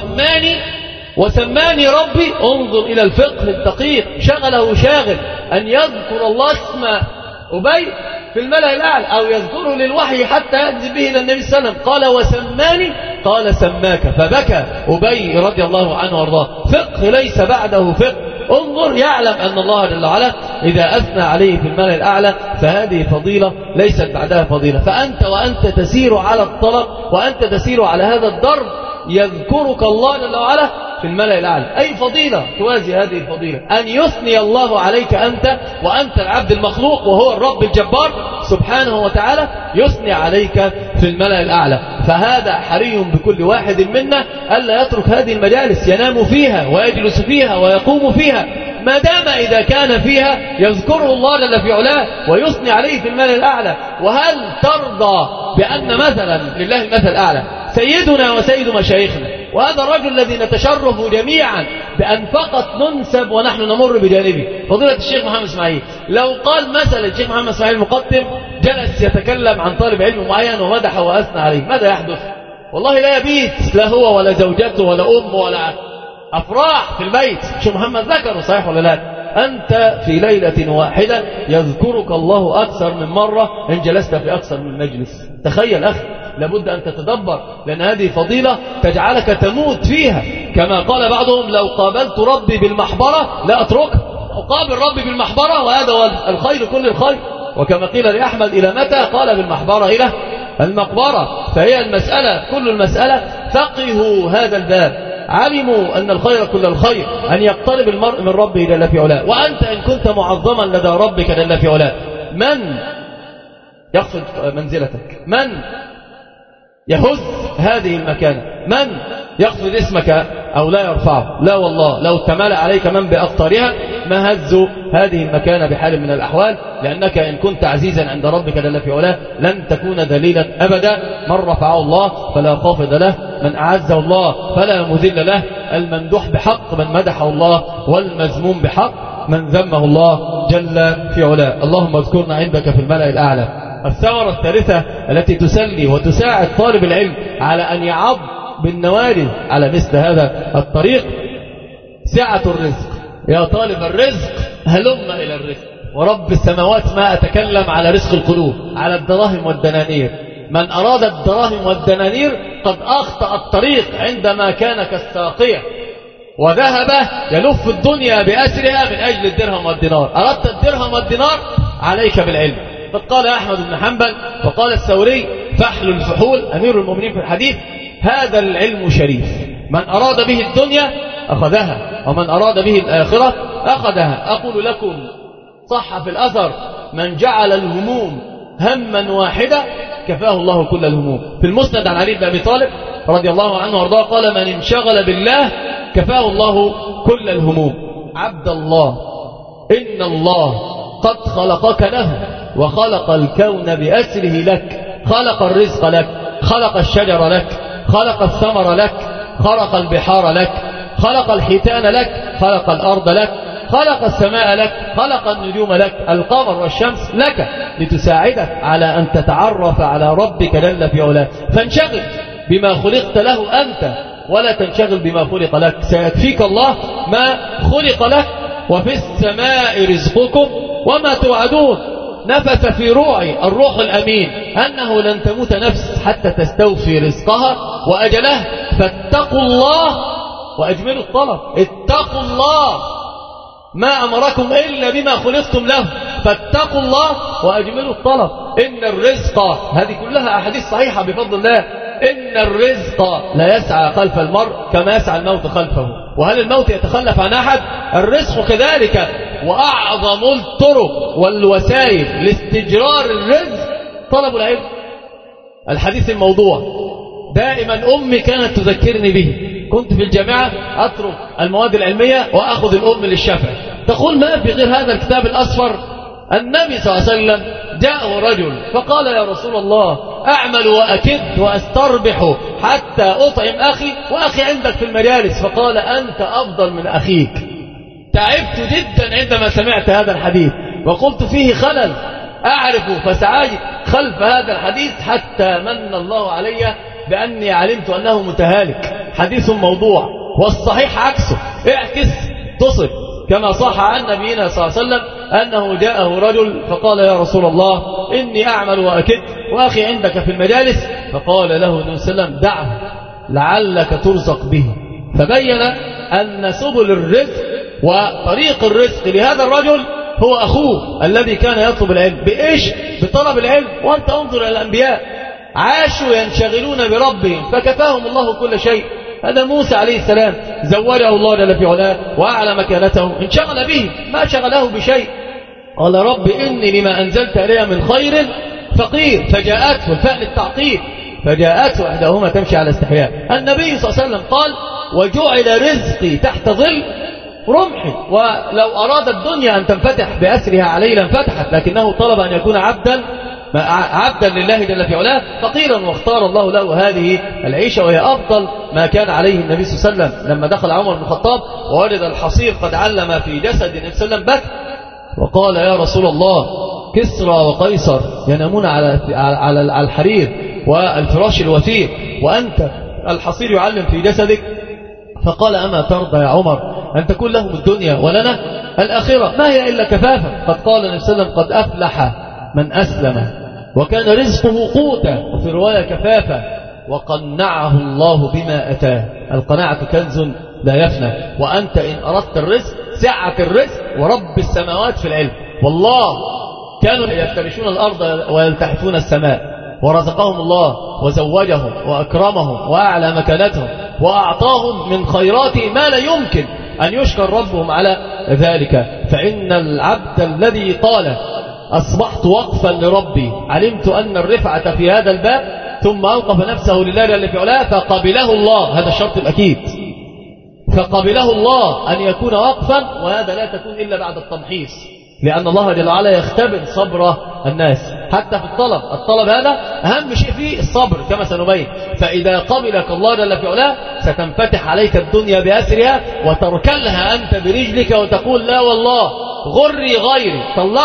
وسماني ربي. انظر إلى الفقه الدقيق، شغله شاغل أن يذكر الله اسم أبي في الملأ الأعلى، أو يذكره للوحي حتى ينزل به إلى النبي صلى الله عليه وسلم. قال: وسماني؟ قال: سماك. فبكى أبي رضي الله عنه وارضاه. فقه ليس بعده فقه. انظر، يعلم أن الله جل وعلا إذا أثنى عليه في الملأ الأعلى فهذه فضيلة ليست بعدها فضيلة. فأنت وأنت تسير على الطلب وأنت تسير على هذا الدرب يذكرك الله جل وعلا في الملأ الأعلى. أي فضيلة توازي هذه الفضيلة؟ أن يثني الله عليك أنت وأنت العبد المخلوق وهو الرب الجبار سبحانه وتعالى يثني عليك في الملأ الأعلى. فهذا حري بكل واحد منا ألا يترك هذه المجالس، ينام فيها ويجلس فيها ويقوم فيها، ما دام إذا كان فيها يذكره الله جل في علاه ويثني عليه في الملأ الأعلى. وهل ترضى بأن مثلا لله المثل الأعلى سيدنا وسيد مشايخنا، وهذا الرجل الذي نتشرف جميعا بأن فقط ننسب ونحن نمر بجانبه، فضيلة الشيخ محمد إسماعيل، لو قال مثلا الشيخ محمد إسماعيل المقدم جلس يتكلم عن طالب علم معين ومدح وأثنى عليه، ماذا يحدث؟ والله لا يبيت لا هو ولا زوجته ولا أمه ولا أفراح في البيت. الشيخ محمد ذكره صحيح ولا لا؟ أنت في ليلة واحدة يذكرك الله أكثر من مرة إن جلست في أكثر من مجلس. تخيل أخي، لابد أن تتدبر، لأن هذه فضيلة تجعلك تموت فيها. كما قال بعضهم: لو قابلت ربي بالمحبرة لا أتركها. أقابل ربي بالمحبرة وهذا هو الخير كل الخير. وكما قيل لأحمد: إلى متى؟ قال: بالمحبرة إلى المقبرة. فهي المسألة كل المسألة فقهوا هذا الباب، علموا أن الخير كل الخير أن يقترب المرء من ربه جل في علاه. وأنت إن كنت معظما لدى ربك جل في علاه، من يخفض منزلتك؟ من يهز هذه المكانة؟ من يخفض اسمك أو لا يرفعه؟ لا والله، لو تمالأ عليك من بأقطارها ما هزوا هذه المكانة بحال من الأحوال، لأنك إن كنت عزيزا عند ربك جل في علاه لن تكون ذليلا أبدا. من رفعه الله فلا خافض له، من أعزه الله فلا مذل له، الممدوح بحق من مدحه الله، والمذموم بحق من ذمه الله جل في علاه. اللهم اذكرنا عندك في الملأ الأعلى. الثمرة الثالثة التي تسلي وتساعد طالب العلم على أن يعض بالنوارذ على مثل هذا الطريق سعة الرزق. يا طالب الرزق هلم إلى الرزق، ورب السماوات ما أتكلم على رزق القلوب، على الدراهم والدنانير. من أراد الدراهم والدنانير قد أخطأ الطريق عندما كان كالساقية وذهب يلف الدنيا بأسرها من أجل الدرهم والدينار. أردت الدرهم والدينار عليك بالعلم. قد قال أحمد بن حنبل وقال الثوري فحل الفحول أمير المؤمنين في الحديث: هذا العلم شريف، من أراد به الدنيا أخذها ومن أراد به الآخرة أخذها. أقول لكم صح في الأثر: من جعل الهموم هما واحدة كفاه الله كل الهموم. في المسند عن علي بن أبي طالب رضي الله عنه وارضاه قال: من انشغل بالله كفاه الله كل الهموم. عبد الله، إن الله قد خلقك له وخلق الكون بأسره لك، خلق الرزق لك، خلق الشجر لك، خلق الثمر لك، خلق البحار لك، خلق الحيتان لك، خلق الأرض لك، خلق السماء لك، خلق النجوم لك، القمر والشمس لك لتساعدك على أن تتعرف على ربك جل في علاه. فانشغل بما خلقت له أنت ولا تنشغل بما خلق لك، سيكفيك الله ما خلق لك. وفي السماء رزقكم وما توعدون. نفث في روعي الروح الأمين أنه لن تموت نفس حتى تستوفي رزقها وأجله، فاتقوا الله وأجملوا الطلب. اتقوا الله، ما أمركم إلا بما خلقتم له، فاتقوا الله وأجملوا الطلب. إن الرزق، هذه كلها أحاديث صحيحة بفضل الله، إن الرزق لا يسعى خلف المرء كما يسعى الموت خلفه. وهل الموت يتخلف عن أحد؟ الرزق كذلك. وأعظم الطرق والوسائل لاستجرار الرزق طلب العلم. الحديث الموضوع دائما أمي كانت تذكرني به، كنت في الجامعة أترك المواد العلمية وأخذ الأم للشفع، تقول ما في غير هذا الكتاب الأصفر. النبي صلى الله عليه وسلم جاءه رجل فقال يا رسول الله أعمل وأكد وأستربح حتى أطعم أخي وأخي عندك في المجالس، فقال أنت أفضل من أخيك. تعبت جدا عندما سمعت هذا الحديث وقلت فيه خلل أعرف، فسعيت خلف هذا الحديث حتى من الله علي بأني علمت أنه متهالك، حديث موضوع. والصحيح عكسه، اعكس تصف، كما صح عن نبينا صلى الله عليه وسلم أنه جاءه رجل فقال يا رسول الله إني أعمل وأكد وأخي عندك في المجالس، فقال له النبي صلى الله عليه وسلم دعه لعلك ترزق به. فبين أن سبل الرزق وطريق الرزق لهذا الرجل هو أخوه الذي كان يطلب العلم. بإيش؟ بطلب العلم. وأنت انظر إلى الأنبياء عاشوا ينشغلون بربهم فكفاهم الله كل شيء. هذا موسى عليه السلام زوجه الله جل في علاه وأعلى مكانته، انشغل به ما شغله بشيء. قال رب إني لما أنزلت إلي من خير فقير، فجاءته الفعل التعقيب، فجاءته إحداهما تمشي على استحياء. النبي صلى الله عليه وسلم قال وجعل رزقي تحت ظل رمحي، ولو أراد الدنيا أن تنفتح بأسرها عليه لانفتحت، لكنه طلب أن يكون عبدا لله جل في علاه فقيرا، واختار الله له هذه العيشة وهي أفضل ما كان عليه النبي صلى الله عليه وسلم. لما دخل عمر بن الخطاب ووجد الحصير قد علم في جسد النبي صلى الله عليه وسلم بكى وقال يا رسول الله كسرى وقيصر ينامون على الحرير والفراش الوثير وأنت الحصير يعلم في جسدك. فقال أما ترضى يا عمر أن تكون لهم الدنيا ولنا الآخرة، ما هي إلا كفافة. قد قال النبي صلى الله عليه وسلم قد أفلح من أسلم وكان رزقه قوتا، وفي رواية كفافة، وقنعه الله بما أتاه. القناعة كنز لا يفنى. وأنت إن أردت الرزق سعة الرزق ورب السماوات في العلم. والله كانوا يفترشون الأرض ويلتحفون السماء، ورزقهم الله وزوجهم وأكرمهم وأعلى مكانتهم وأعطاهم من خيراته ما لا يمكن أن يشكر ربهم على ذلك. فإن العبد الذي قال أصبحت وقفا لربي علمت أن الرفعة في هذا الباب ثم أوقف نفسه لله جل في علاه فقبله الله، هذا الشرط الأكيد، فقبله الله أن يكون وقفا، وهذا لا تكون إلا بعد التمحيص، لأن الله جل وعلا يختبر صبر الناس حتى في الطلب هذا أهم شيء فيه الصبر كما سنبين. فإذا قبلك الله جل في علاه ستنفتح عليك الدنيا بأسرها وتركلها أنت برجلك وتقول لا والله غري غيري،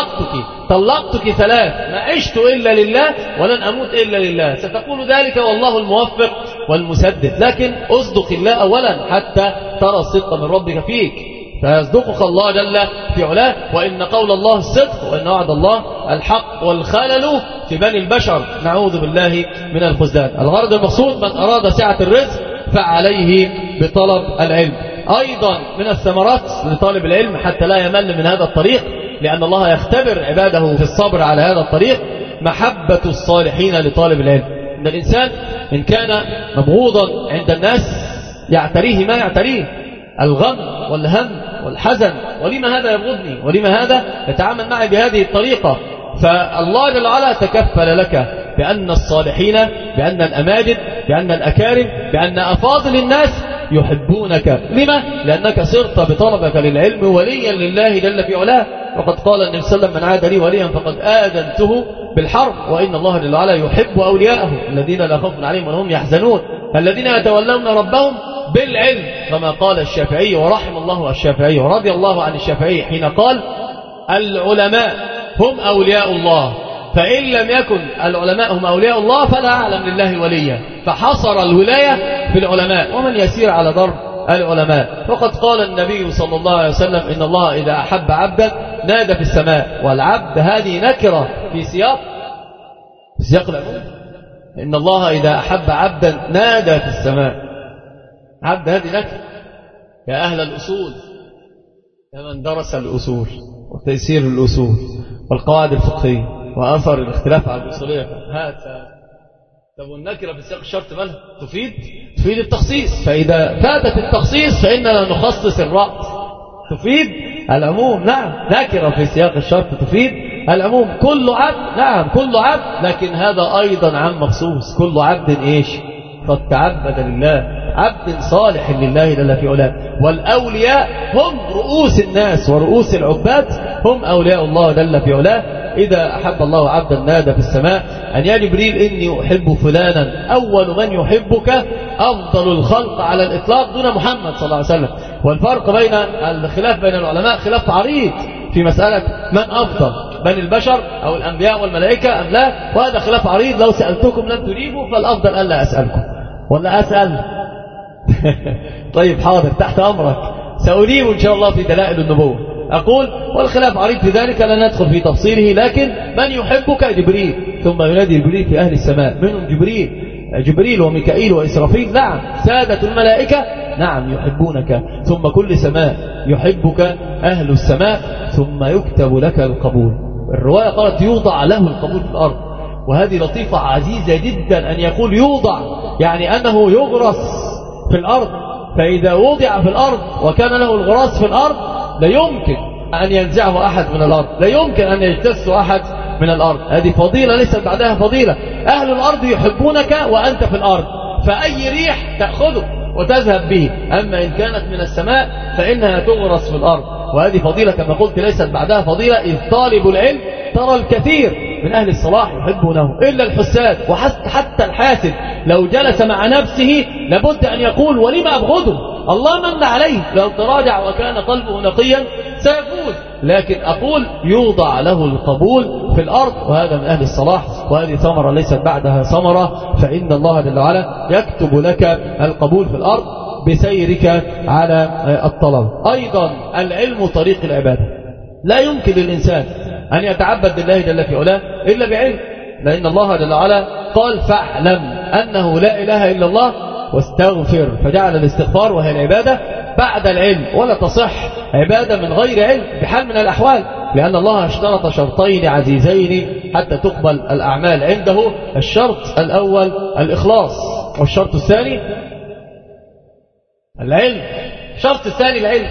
طلقتك 3 ما عشت إلا لله ولن أموت إلا لله، ستقول ذلك والله الموفق والمسدد. لكن أصدق الله أولا حتى ترى الصدق من ربك فيك، فيصدقك الله جل في علاه. وإن قول الله الصدق وإن وعد الله الحق، والخلل في بني البشر نعوذ بالله من الخذلان. الغرض المقصود من أراد سعة الرزق فعليه بطلب العلم. أيضا من الثمرات لطالب العلم حتى لا يمل من هذا الطريق، لأن الله يختبر عباده في الصبر على هذا الطريق، محبة الصالحين لطالب العلم. إن الإنسان إن كان مبغوضا عند الناس يعتريه ما يعتريه، الغم والهم والحزن، ولما هذا يبغضني ولما هذا يتعامل معي بهذه الطريقة. فالله جل وعلا تكفل لك بأن الصالحين، بأن الأماجد، بأن الأكارم، بأن أفاضل الناس يحبونك. لما؟ لأنك صرت بطلبك للعلم وليا لله جل في علاه. وقد قال النبي صلى الله عليه وسلم من عاد لي وليا فقد آذنته بالحرب. وإن الله جل وعلا يحب أولياءه الذين لا خوف عليهم ولا هم يحزنون الذين يتولون ربهم بالعلم، كما قال الشافعي ورحم الله الشافعي ورضي الله عن الشافعي حين قال العلماء هم أولياء الله، فإن لم يكن العلماء هم أولياء الله فلا أعلم لله وليا، فحصر الولاية في العلماء ومن يسير على ضرب العلماء. وقد قال النبي صلى الله عليه وسلم إن الله إذا أحب عبدا نادى في السماء، والعبد هذه نكرة في سياق العموم. إن الله إذا أحب عبدا نادى في السماء، عبد هذه نكرة. يا أهل الأصول، يا من درس الأصول وتيسير الأصول والقواعد الفقهية وأثر الاختلاف على الأصولية. طب والنكرة في سياق الشرط مالها؟ تفيد التخصيص، فإذا فاتت التخصيص فإننا نخصص الرأس، تفيد العموم. نعم، نكرة في سياق الشرط تفيد العموم. كل عبد، نعم كل عبد، لكن هذا أيضا عام مخصوص. كل عبد إيش؟ قد تعبد لله، عبد صالح لله جل في علاه. والأولياء هم رؤوس الناس، ورؤوس العباد هم أولياء الله جل في علاه. إذا أحب الله عبدا نادى في السماء أن يا جبريل إني أحب فلانا، أول من يحبك أفضل الخلق على الإطلاق دون محمد صلى الله عليه وسلم. والفرق بين الخلاف بين العلماء خلاف عريض في مسألة من أفضل بين البشر أو الأنبياء والملائكة أم لا، وهذا خلاف عريض. لو سألتكم لن تجيبوا، فالأفضل ألا أسألكم ولا أسأل. طيب حاضر، تحت أمرك، سأجيب إن شاء الله في دلائل النبوة. أقول والخلاف عريض في ذلك، لا ندخل في تفصيله، لكن من يحبك جبريل، ثم ينادي جبريل في أهل السماء، منهم جبريل وميكائيل وإسرافيل، نعم سادة الملائكة، نعم يحبونك، ثم كل سماء يحبك أهل السماء، ثم يكتب لك القبول. الرواية قالت يوضع له القبول في الأرض، وهذه لطيفة عزيزة جدا أن يقول يوضع، يعني أنه يغرس في الأرض. فإذا وضع في الأرض وكان له الغراس في الأرض لا يمكن أن ينزعه أحد من الأرض، لا يمكن أن يجتث أحد من الأرض. هذه فضيلة ليست بعدها فضيلة. أهل الأرض يحبونك وأنت في الأرض، فأي ريح تأخذه وتذهب به. أما إن كانت من السماء فإنها تغرس في الأرض، وهذه فضيلة كما قلت ليست بعدها فضيلة. إذ طالب العلم ترى الكثير من أهل الصلاح يحبونه إلا الحساد. وحتى الحاسد لو جلس مع نفسه لابد أن يقول ولما أبغضه، الله من عليه، لو تراجع وكان قلبه نقيا سيفوز. لكن أقول يوضع له القبول في الأرض، وهذا من أهل الصلاح، وهذه ثمرة ليست بعدها ثمرة، فإن الله جل وعلا يكتب لك القبول في الأرض بسيرك على الطلب. أيضا العلم طريق العبادة، لا يمكن للإنسان أن يتعبد لله جل في علاه إلا بعلم، لأن الله جل وعلا قال فاعلم أنه لا إله إلا الله واستغفر، فجعل الاستغفار وهي العبادة بعد العلم، ولا تصح عبادة من غير علم بحال من الأحوال، لأن الله اشترط شرطين عزيزين حتى تقبل الأعمال عنده. الشرط الأول الإخلاص، والشرط الثاني العلم. الشرط الثاني العلم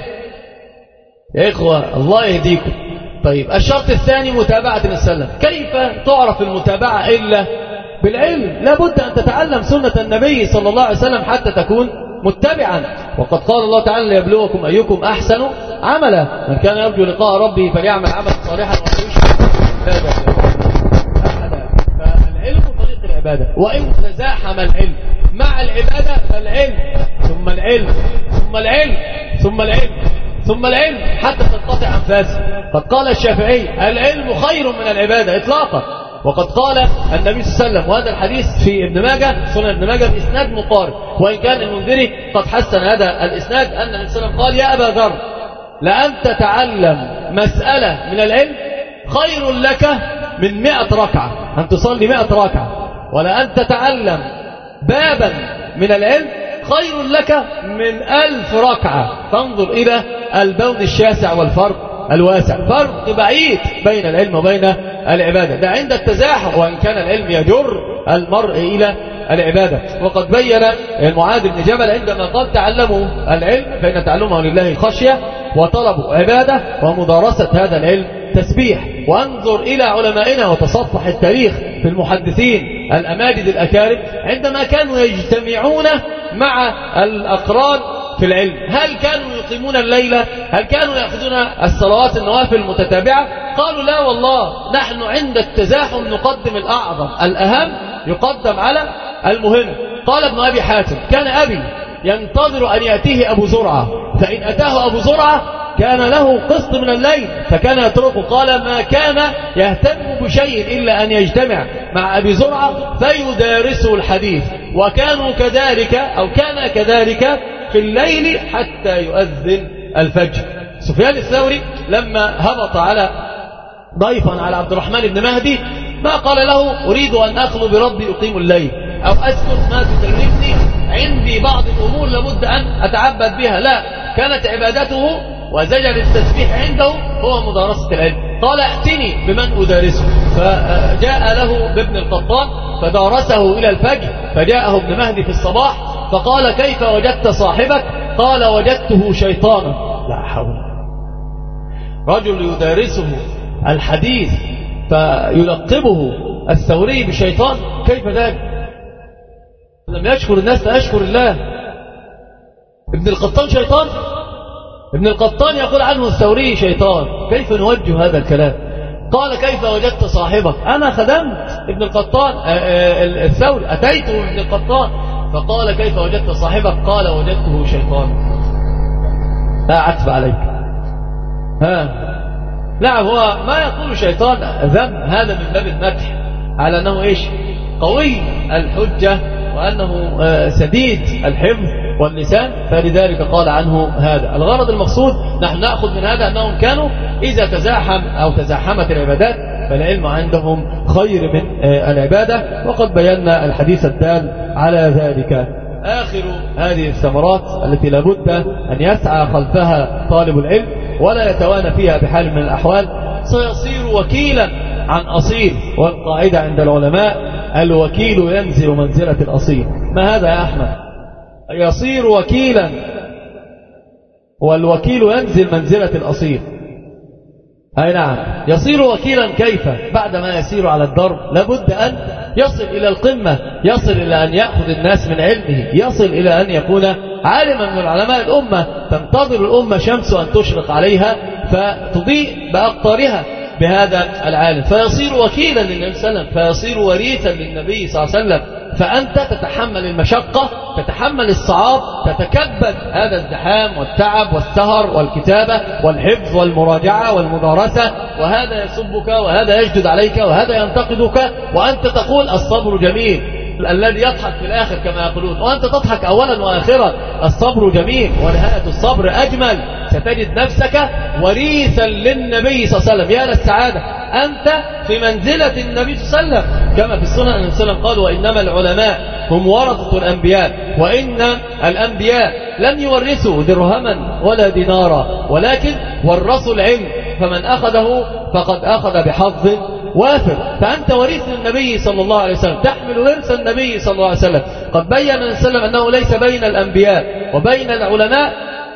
يا إخوة، الله يهديكم. طيب الشرط الثاني متابعة السلف. كيف تعرف المتابعة إلا بالعلم؟ لابد أن تتعلم سنة النبي صلى الله عليه وسلم حتى تكون متبعا. وقد قال الله تعالى ليبلوكم أيكم أحسن عملا، من كان يرجو لقاء ربه فليعمل عملا صالحا ولا يشرك بعبادة أحدا. فالعلم طريق العبادة، وإن تزاحم العلم مع العبادة فالعلم ثم العلم ثم العلم ثم العلم ثم العلم حتى تنقطع أنفاسه. قد قال الشافعي العلم خير من العبادة إطلاقا. وقد قال النبي صلى الله عليه وسلم، وهذا الحديث في ابن ماجه، سنن ابن ماجه بإسناد مقارب، وإن كان المنذري قد حسن هذا الإسناد، أن النبي صلى الله عليه وسلم قال يا أبا ذر لأن تتعلم مسألة من العلم خير لك من 100 ركعة، أن تصلي 100 ركعة، ولأن تتعلم بابا من العلم خير لك من 1000 ركعة. فانظر إلى البون الشاسع والفرق الواسع، فرق بعيد بين العلم وبين العبادة. ده عند التزاحم، وإن كان العلم يجر المرء إلى العبادة. وقد بين معاذ بن جبل عندما قال تعلموا العلم فإن تعلمه لله خشية، وطلبوا عبادة، ومدارسة هذا العلم تسبيح. وانظر إلى علمائنا وتصفح التاريخ في المحدثين الأماجد الأكارم عندما كانوا يجتمعون مع الأقران في العلم، هل كانوا يقيمون الليلة؟ هل كانوا يأخذون الصلوات النوافل المتتابعة؟ قالوا لا والله، نحن عند التزاحم نقدم الأعظم، الأهم يقدم على المهم. قال ابن أبي حاتم كان أبي ينتظر أن يأتيه أبو زرعة، فإن أتاه أبو زرعة كان له قسط من الليل فكان يتركه. قال ما كان يهتم بشيء إلا أن يجتمع مع أبي زرعة فيدارسه الحديث، وكانوا كذلك أو كان كذلك في الليل حتى يؤذن الفجر. سفيان الثوري لما هبط على ضيفا على عبد الرحمن بن مهدي ما قال له أريد أن أخلو بربي أقيم الليل أو أسكت ما تكلمني، عندي بعض الأمور لابد أن أتعبد بها. لا، كانت عبادته وزجر التسبيح عنده هو مدارسة العلم. قال ائتني بمن أدارسه، فجاء له بابن القطان فدارسه إلى الفجر، فجاءه ابن مهدي في الصباح فقال كيف وجدت صاحبك؟ قال وجدته شيطانا. لا حول. رجل يدارسه الحديث فيلقبه الثوري بشيطان، كيف ذلك؟ لم يشكر الناس فأشكر الله. ابن القطان شيطان؟ ابن القطان يقول عنه الثوري شيطان، كيف نوجه هذا الكلام؟ قال كيف وجدت صاحبك؟ أنا خدمت ابن القطان الثوري، أتيت ابن القطان فقال كيف وجدت صاحبك؟ قال وجدته شيطان. لا عتب عليك. نعم، هو ما يقول شيطان ذم، هذا من باب المدح على أنه إيش؟ قوي الحجة وأنه سديد الحفظ واللسان، فلذلك قال عنه هذا. الغرض المقصود نحن نأخذ من هذا أنهم كانوا إذا تزاحم أو تزاحمت العبادات فالعلم عندهم خير من العبادة، وقد بينا الحديث الدال على ذلك. آخر هذه الثمرات التي لابد أن يسعى خلفها طالب العلم ولا يتوانى فيها بحال من الأحوال، سيصير وكيلا عن أصيل. والقاعدة عند العلماء الوكيل ينزل منزلة الأصيل. ما هذا يا أحمد؟ يصير وكيلا والوكيل ينزل منزلة الأصيل. أي نعم، يصير وكيلا كيف؟ بعدما يسير على الدرب لابد أن يصل إلى القمة، يصل إلى أن يأخذ الناس من علمه، يصل إلى أن يكون عالما من علماء الأمة، تنتظر الأمة شمس أن تشرق عليها فتضيء بأقطارها بهذا العالم، فيصير وكيلا للنبي صلى الله عليه وسلم، فيصير وريثا للنبي صلى الله عليه وسلم. فأنت تتحمل المشقة، تتحمل الصعاب، تتكبد هذا الزحام والتعب والسهر والكتابة والحفظ والمراجعة والمدارسة، وهذا يسبك وهذا يجدد عليك وهذا ينتقدك، وأنت تقول الصبر جميل، الذي يضحك في الآخر كما يقولون، وأنت تضحك أولا وآخرا. الصبر جميل ونهاية الصبر أجمل. ستجد نفسك وريثا للنبي صلى الله عليه وسلم. يا للسعادة، أنت في منزلة النبي صلى الله عليه وسلم، كما في السنة النبي صلى الله عليه وسلم قال وإنما العلماء هم ورثة الأنبياء، وإن الأنبياء لم يورثوا درهما ولا دينارا ولكن ورثوا العلم، فمن أخذه فقد أخذ بحظ وافر. فأنت وريث النبي صلى الله عليه وسلم، تحمل ورث النبي صلى الله عليه وسلم. قد بين النبي صلى الله عليه وسلم أنه ليس بين الأنبياء وبين العلماء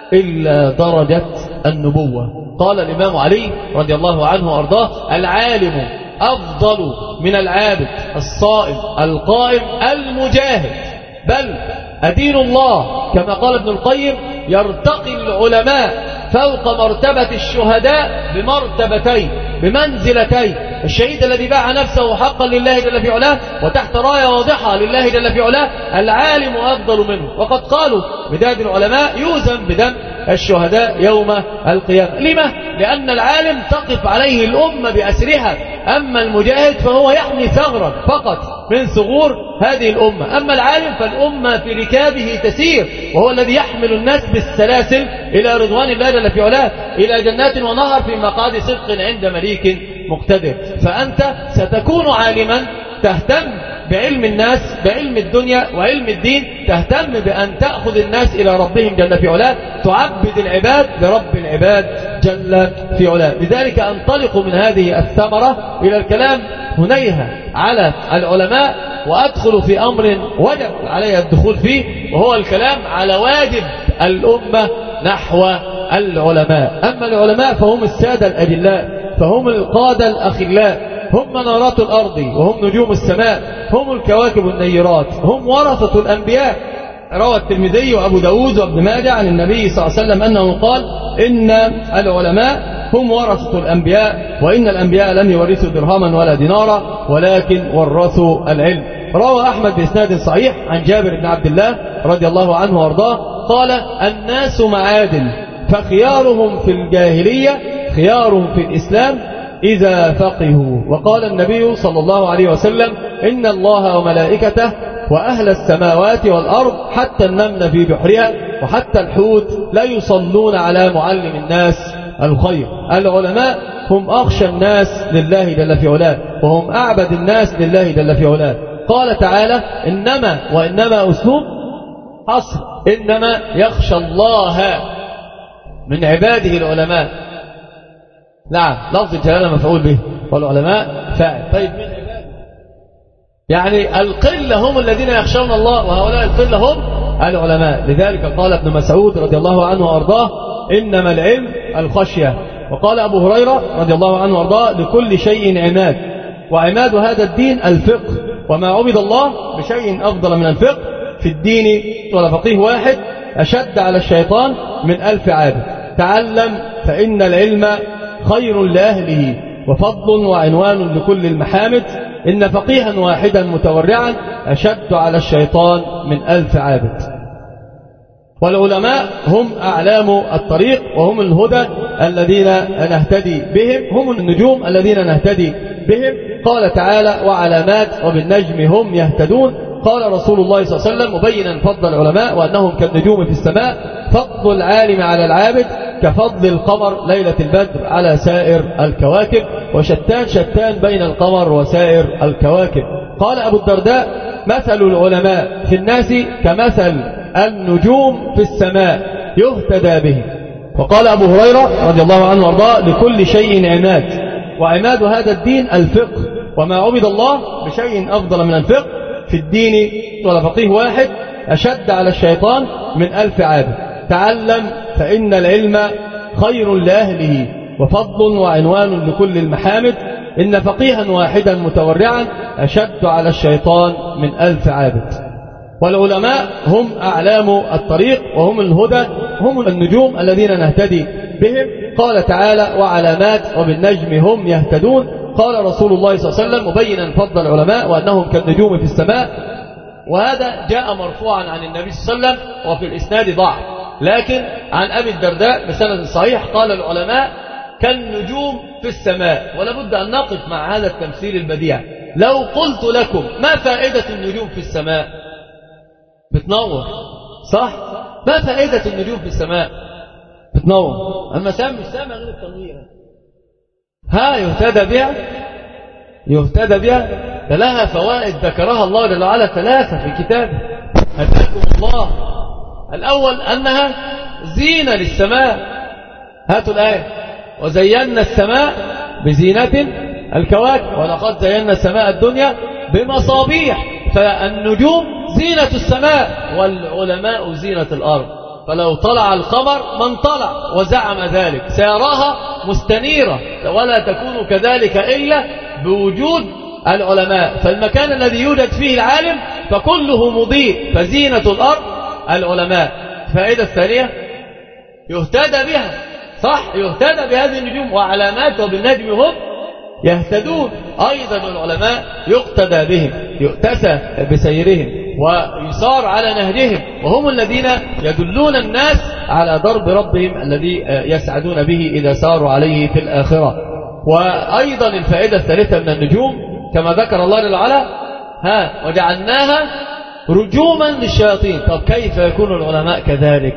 إلا درجة النبوة. قال الإمام علي رضي الله عنه وأرضاه العالم أفضل من العابد الصائم القائم المجاهد، بل أدين الله كما قال ابن القيم يرتقي العلماء فوق مرتبة الشهداء بمرتبتين بمنزلتين. الشهيد الذي باع نفسه حقا لله جل في علاه وتحت راية واضحة لله جل في علاه، العالم أفضل منه. وقد قالوا بداد العلماء يوزن بدم الشهداء يوم القيامة. لما؟ لأن العالم تقف عليه الأمة بأسرها، أما المجاهد فهو يحمي ثغرا فقط من ثغور هذه الأمة، أما العالم فالأمة في ركابه تسير، وهو الذي يحمل الناس بالسلاسل إلى رضوان الله جل في علاه، إلى جنات ونهر في مقعد صدق عند مليك مقتدر. فأنت ستكون عالما تهتم بعلم الناس، بعلم الدنيا وعلم الدين، تهتم بأن تأخذ الناس إلى ربهم جل في علاه، تعبد العباد لرب العباد جل في علاه. لذلك أنطلق من هذه الثمرة إلى الكلام هنيها على العلماء، وأدخل في أمر وجب علي الدخول فيه، وهو الكلام على واجب الأمة نحو العلماء. أما العلماء فهم السادة الأجلاء، فهم القادة الأخلاء، هم منارات الأرض وهم نجوم السماء، هم الكواكب النيرات، هم ورثة الأنبياء. روى الترمذي وأبو داود وابن ماجه عن النبي صلى الله عليه وسلم أنه قال إن العلماء هم ورثة الأنبياء، وإن الأنبياء لم يورثوا درهما ولا دينارا ولكن ورثوا العلم. روى أحمد بإسناد صحيح عن جابر بن عبد الله رضي الله عنه وارضاه قال الناس معادن، فخيارهم في الجاهلية خيارهم في الإسلام إذا فقهوا. وقال النبي صلى الله عليه وسلم إن الله وملائكته وأهل السماوات والأرض حتى النمل في بحرها وحتى الحوت لا يصلون على معلم الناس الخير. العلماء هم أخشى الناس لله جل في علاه، وهم أعبد الناس لله جل في علاه. قال تعالى إنما، وإنما أسلوب حصر، إنما يخشى الله من عباده العلماء. نعم، لفظ الجلالة مفعول به والعلماء فاعل. طيب من عباده؟ يعني القلة هم الذين يخشون الله، وهؤلاء القلة هم العلماء. لذلك قال ابن مسعود رضي الله عنه وأرضاه: إنما العلم الخشية. وقال أبو هريرة رضي الله عنه وأرضاه: لكل شيء عماد، وعماد هذا الدين الفقه، وما عبد الله بشيء أفضل من الفقه في الدين ولا فقيه واحد أشد على الشيطان من 1000 عابد. تعلم فإن العلم خير لأهله وفضل وعنوان لكل المحامد، إن فقيها واحدا متورعا أشد على الشيطان من 1000 عابد. والعلماء هم أعلام الطريق، وهم الهدى الذين نهتدي بهم، هم النجوم الذين نهتدي بهم. قال تعالى: وعلامات وبالنجم هم يهتدون. قال رسول الله صلى الله عليه وسلم مبينا فضل العلماء وأنهم كالنجوم في السماء: فضل العالم على العابد كفضل القمر ليلة البدر على سائر الكواكب، وشتان شتان بين القمر وسائر الكواكب. قال أبو الدرداء: مثل العلماء في الناس كمثل النجوم في السماء يهتدى به. وقال أبو هريرة رضي الله عنه وارضاه: لكل شيء عماد، وعماد هذا الدين الفقه، وما عبد الله بشيء أفضل من الفقه في الدين ولا فقيه واحد أشد على الشيطان من 1000 عابد. تعلم فإن العلم خير لأهله وفضل وعنوان لكل المحامد، إن فقيها واحدا متورعا أشد على الشيطان من 1000 عابد. والعلماء هم أعلام الطريق، وهم الهدى، هم النجوم الذين نهتدي بهم. قال تعالى: وعلامات وبالنجم هم يهتدون. قال رسول الله صلى الله عليه وسلم مبينا فضل العلماء وأنهم كالنجوم في السماء. وهذا جاء مرفوعا عن النبي صلى الله عليه وسلم، وفي الإسناد ضعف، لكن عن أبي الدرداء بسند صحيح قال: العلماء كالنجوم في السماء. ولا بد أن نقف مع هذا التمثيل البديع. لو قلت لكم ما فائدة النجوم في السماء؟ بتنور، صح؟ ما فائدة النجوم في السماء؟ بتنور. أما سامع السامع غير التنوير. يهتدى بها، يهتدى بها. لها فوائد ذكرها الله جل وعلا 3 في كتابه. هداكم الله. الأول أنها زينة للسماء. هاتوا الآية: وزينا السماء بزينة الكواكب ولقد زينا السماء الدنيا بمصابيح. فالنجوم زينة السماء، والعلماء زينة الأرض. فلو طلع القمر من طلع وزعم ذلك سيراها مستنيرة، ولا تكون كذلك إلا بوجود العلماء. فالمكان الذي يوجد فيه العالم فكله مضيء، فزينة الأرض العلماء. فائدة الثانية: يهتدى بها، صح؟ يهتدى بهذه النجوم وعلامات وبالنجم هم يهتدون. أيضا العلماء يقتدى بهم، يؤتسى بسيرهم ويسار على نهجهم، وهم الذين يدلون الناس على درب ربهم الذي يسعدون به إذا ساروا عليه في الآخرة. وأيضا الفائدة الثالثة من النجوم كما ذكر الله جل وعلا: وجعلناها رجوما للشياطين. طب كيف يكون العلماء كذلك؟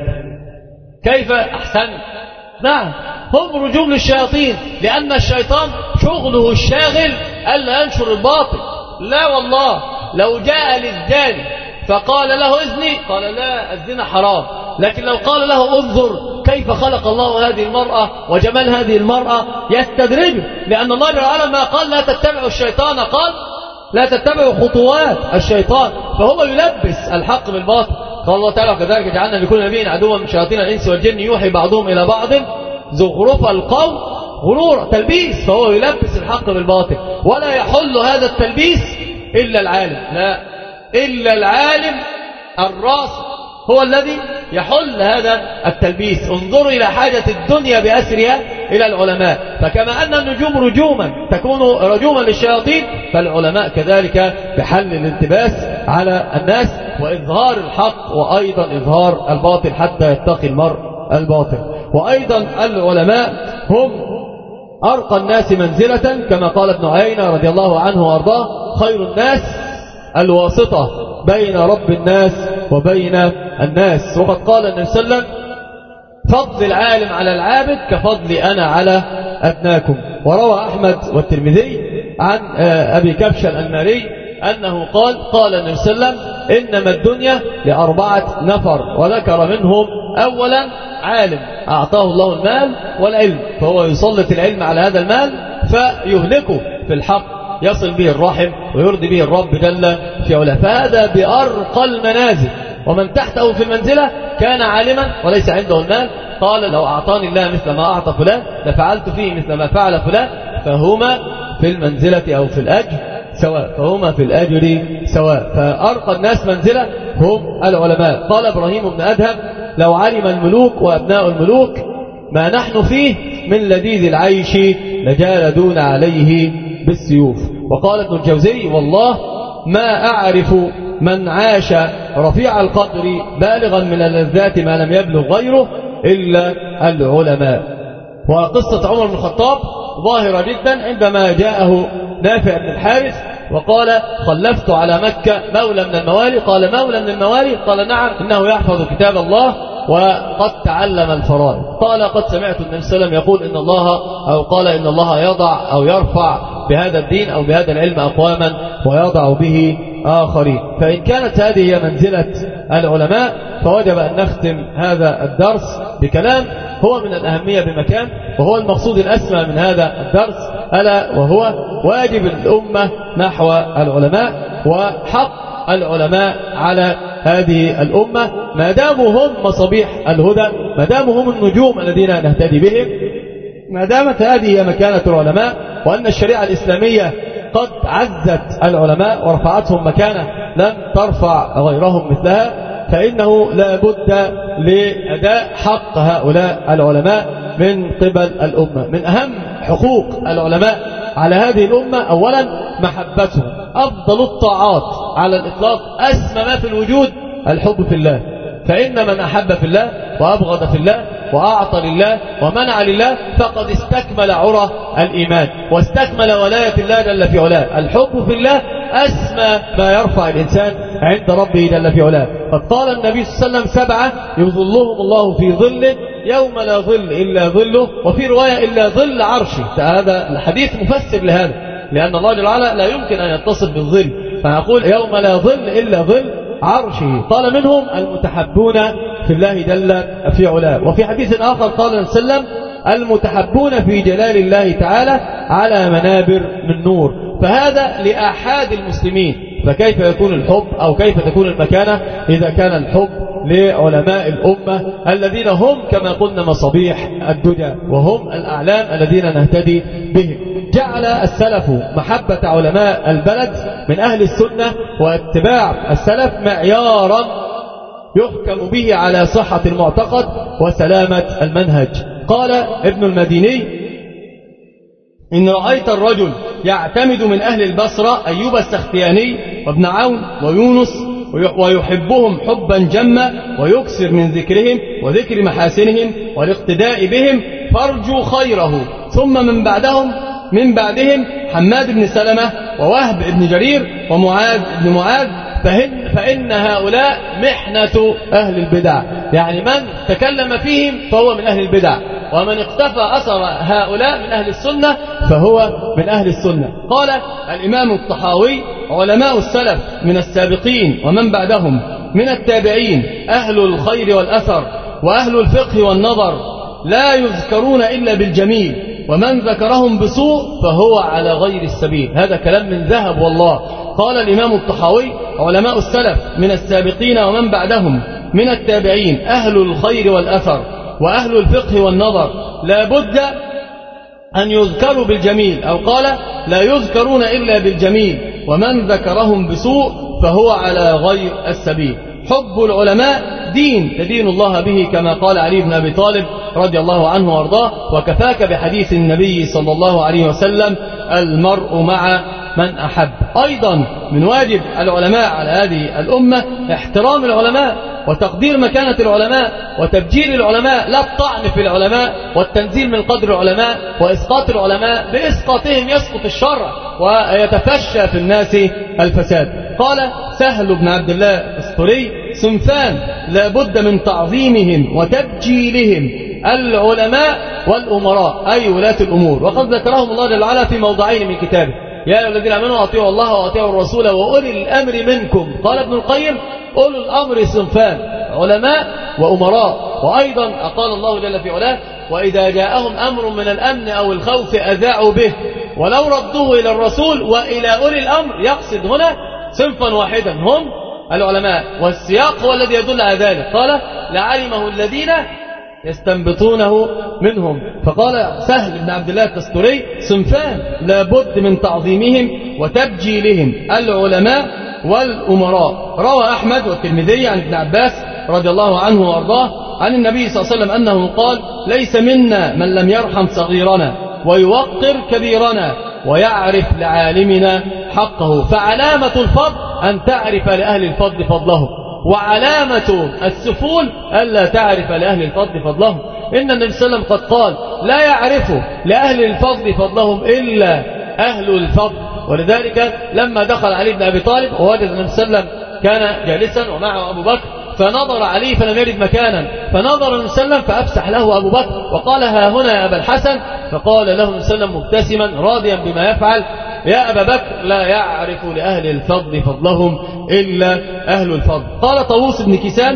كيف؟ أحسن، نعم، هم رجوم للشياطين، لأن الشيطان شغله الشاغل ألا ينشر الباطل. لا والله، لو جاء للزاني فقال له اذني قال لا، الزنا حرام. لكن لو قال له انظر كيف خلق الله هذه المرأة وجمال هذه المرأة يستدرجه، لأن الله تعالى ما قال لا تتبعوا الشيطان، قال لا تتبعوا خطوات الشيطان. فهو يلبس الحق بالباطل. قال الله تعالى: وكذلك جعلنا لكل نبي عدوا من شياطين الإنس والجن يوحي بعضهم إلى بعض زخرف القول غرورا، تلبيس. فهو يلبس الحق بالباطل، ولا يحل هذا التلبيس إلا العالم. لا، إلا العالم الراسخ هو الذي يحل هذا التلبيس. انظروا إلى حاجة الدنيا بأسرها إلى العلماء. فكما أن النجوم رجوما تكون رجوما للشياطين، فالعلماء كذلك بحل الالتباس على الناس وإظهار الحق، وأيضا إظهار الباطل حتى يتقي المرء الباطل. وأيضا العلماء هم أرقى الناس منزلة، كما قال ابن عيينة رضي الله عنه وأرضاه: خير الناس الواسطة بين رب الناس وبين الناس. وقد قال النبي صلى الله عليه وسلم: فضل العالم على العابد كفضلي أنا على أدناكم. وروى أحمد والترمذي عن أبي كبش الأنماري أنه قال: قال النبي صلى الله عليه وسلم: إنما الدنيا ل4 نفر، وذكر منهم أولا عالم أعطاه الله المال والعلم، فهو يسلط العلم على هذا المال فيهلكه في الحق، يصل به الرحم ويرضي به الرب جل في علاه، فهذا بأرقى المنازل. ومن تحته في المنزلة كان عالما وليس عنده المال، قال لو أعطاني الله مثل ما أعطى فلان لفعلت فيه مثل ما فعل فلان، فهما في المنزلة أو في الأجر سواء، فهما في الأجر سواء. فأرقى الناس منزلة هم العلماء. قال إبراهيم بن أدهم لو علم الملوك وأبناء الملوك ما نحن فيه من لذيذ العيش لجالدون عليه بالسيوف. وقال ابن الجوزي والله ما أعرف من عاش رفيع القدر بالغا من اللذات ما لم يبلغ غيره إلا العلماء. وقصة عمر بن الخطاب ظاهرة جدا عندما جاءه نافع بن الحارث وقال خلفت على مكة مولى من الموالي، قال مولى من الموالي؟ قال نعم، إنه يحفظ كتاب الله وقد تعلم الفرائض. قال قد سمعت النبي صلى الله عليه وسلم يقول إن الله، أو قال إن الله يضع أو يرفع بهذا الدين أو بهذا العلم أقواما ويضع به آخرين. فإن كانت هذه هي منزلة العلماء فوجب أن نختم هذا الدرس بكلام هو من الأهمية بمكان، وهو المقصود الأسمى من هذا الدرس، ألا وهو واجب الأمة نحو العلماء وحق العلماء على هذه الأمة ما داموا هم مصابيح الهدى، ما داموا هم النجوم الذين نهتدي بهم، ما دامت هذه هي مكانة العلماء، وأن الشريعة الإسلامية قد عزت العلماء ورفعتهم مكانة لن ترفع غيرهم مثلها، فإنه لا بد لأداء حق هؤلاء العلماء من قبل الأمة. من أهم حقوق العلماء على هذه الأمة أولا محبتهم، أفضل الطاعات على الإطلاق، أسمى ما في الوجود الحب في الله، فإن من أحب في الله وأبغض في الله وأعطى لله ومنع لله فقد استكمل عرى الإيمان واستكمل ولاية الله جل في علاه. الحب في الله أسمى ما يرفع الإنسان عند ربه جل في علاه. قد قال النبي صلى الله عليه وسلم 7 يظلهم الله في ظله يوم لا ظل إلا ظله، وفي رواية إلا ظل عرشه. هذا الحديث مفسر لهذا، لأن الله جل وعلا لا يمكن أن يتصف بالظل، فنقول يوم لا ظل إلا ظل عرشه. قال منهم المتحبون في الله جل في علاه. وفي حديث آخر قال النبي صلى الله عليه وسلم المتحبون في جلال الله تعالى على منابر من نور. فهذا لآحاد المسلمين، فكيف يكون الحب أو كيف تكون المكانة إذا كان الحب لعلماء الأمة الذين هم كما قلنا مصابيح الدجى وهم الأعلام الذين نهتدي بهم. جعل السلف محبة علماء البلد من أهل السنة واتباع السلف معيارا يحكم به على صحة المعتقد وسلامة المنهج. قال ابن المديني إن رأيت الرجل يعتمد من أهل البصرة أيوب السختياني وابن عون ويونس ويحبهم حبا جما ويكثر من ذكرهم وذكر محاسنهم والاقتداء بهم فارجوا خيره. ثم من بعدهم حماد بن سلمة ووهب بن جرير ومعاذ بن معاذ، فإن هؤلاء محنة أهل البدع، يعني من تكلم فيهم فهو من أهل البدع، ومن اقتفى أثر هؤلاء من أهل السنة فهو من أهل السنة. قال الإمام الطحاوي علماء السلف من السابقين ومن بعدهم من التابعين أهل الخير والأثر وأهل الفقه والنظر لا يذكرون إلا بالجميل، ومن ذكرهم بسوء فهو على غير السبيل. هذا كلام من ذهب والله. قال الإمام الطحاوي علماء السلف من السابقين ومن بعدهم من التابعين أهل الخير والأثر وأهل الفقه والنظر لا بد أن يذكروا بالجميل، أو قال لا يذكرون إلا بالجميل، ومن ذكرهم بسوء فهو على غير السبيل. حب العلماء دين تدين الله به كما قال علي بن أبي طالب رضي الله عنه وارضاه، وكفاك بحديث النبي صلى الله عليه وسلم المرء مع من أحب. أيضا من واجب العلماء على هذه الأمة احترام العلماء وتقدير مكانة العلماء وتبجيل العلماء، لا الطعن في العلماء والتنزيل من قدر العلماء وإسقاط العلماء، بإسقاطهم يسقط الشرع ويتفشى في الناس الفساد. قال سهل بن عبد الله السطري صنفان لا بد من تعظيمهم وتبجيلهم: العلماء والأمراء أي ولاة الأمور. وقد ذكرهم الله جل وعلا في موضعين من كتابه: يا أيها الذين آمنوا أطيعوا الله وأطيعوا الرسول وأولي الأمر منكم. قال ابن القيم: أولو الأمر صنفان: علماء وأمراء. وأيضا قال الله جل في علاه وإذا جاءهم أمر من الأمن أو الخوف أذاعوا به ولو ردوه إلى الرسول وإلى أولي الأمر. يقصد هنا صنفا واحدا هم العلماء، والسياق هو الذي يدل على ذلك. قال لعلمه الذين يستنبطونه منهم. فقال سهل بن عبد الله التستري صنفان لابد من تعظيمهم وتبجيلهم: العلماء والأمراء. روى أحمد والترمذي عن ابن عباس رضي الله عنه وأرضاه عن النبي صلى الله عليه وسلم أنه قال: ليس منا من لم يرحم صغيرنا ويوقر كبيرنا ويعرف لعالمنا حقه. فعلامة الفضل أن تعرف لأهل الفضل فضلهم، وعلامة السفول ألا تعرف لأهل الفضل فضلهم. إن النبي صلى الله عليه وسلم قد قال: لا يعرف لأهل الفضل فضلهم إلا أهل الفضل. ولذلك لما دخل علي بن أبي طالب ووجد النبي صلى الله عليه وسلم كان جالسا ومعه أبو بكر، فنظر عليه فلم يجد مكانا، فنظر النبي صلى الله عليه وسلم فأفسح له أبو بكر وقال: ها هنا يا أبا الحسن. فقال له النبي صلى الله عليه وسلم مبتسما راضيا بما يفعل: يا أبا بكر لا يعرف لأهل الفضل فضلهم إلا أهل الفضل. قال طاووس بن كيسان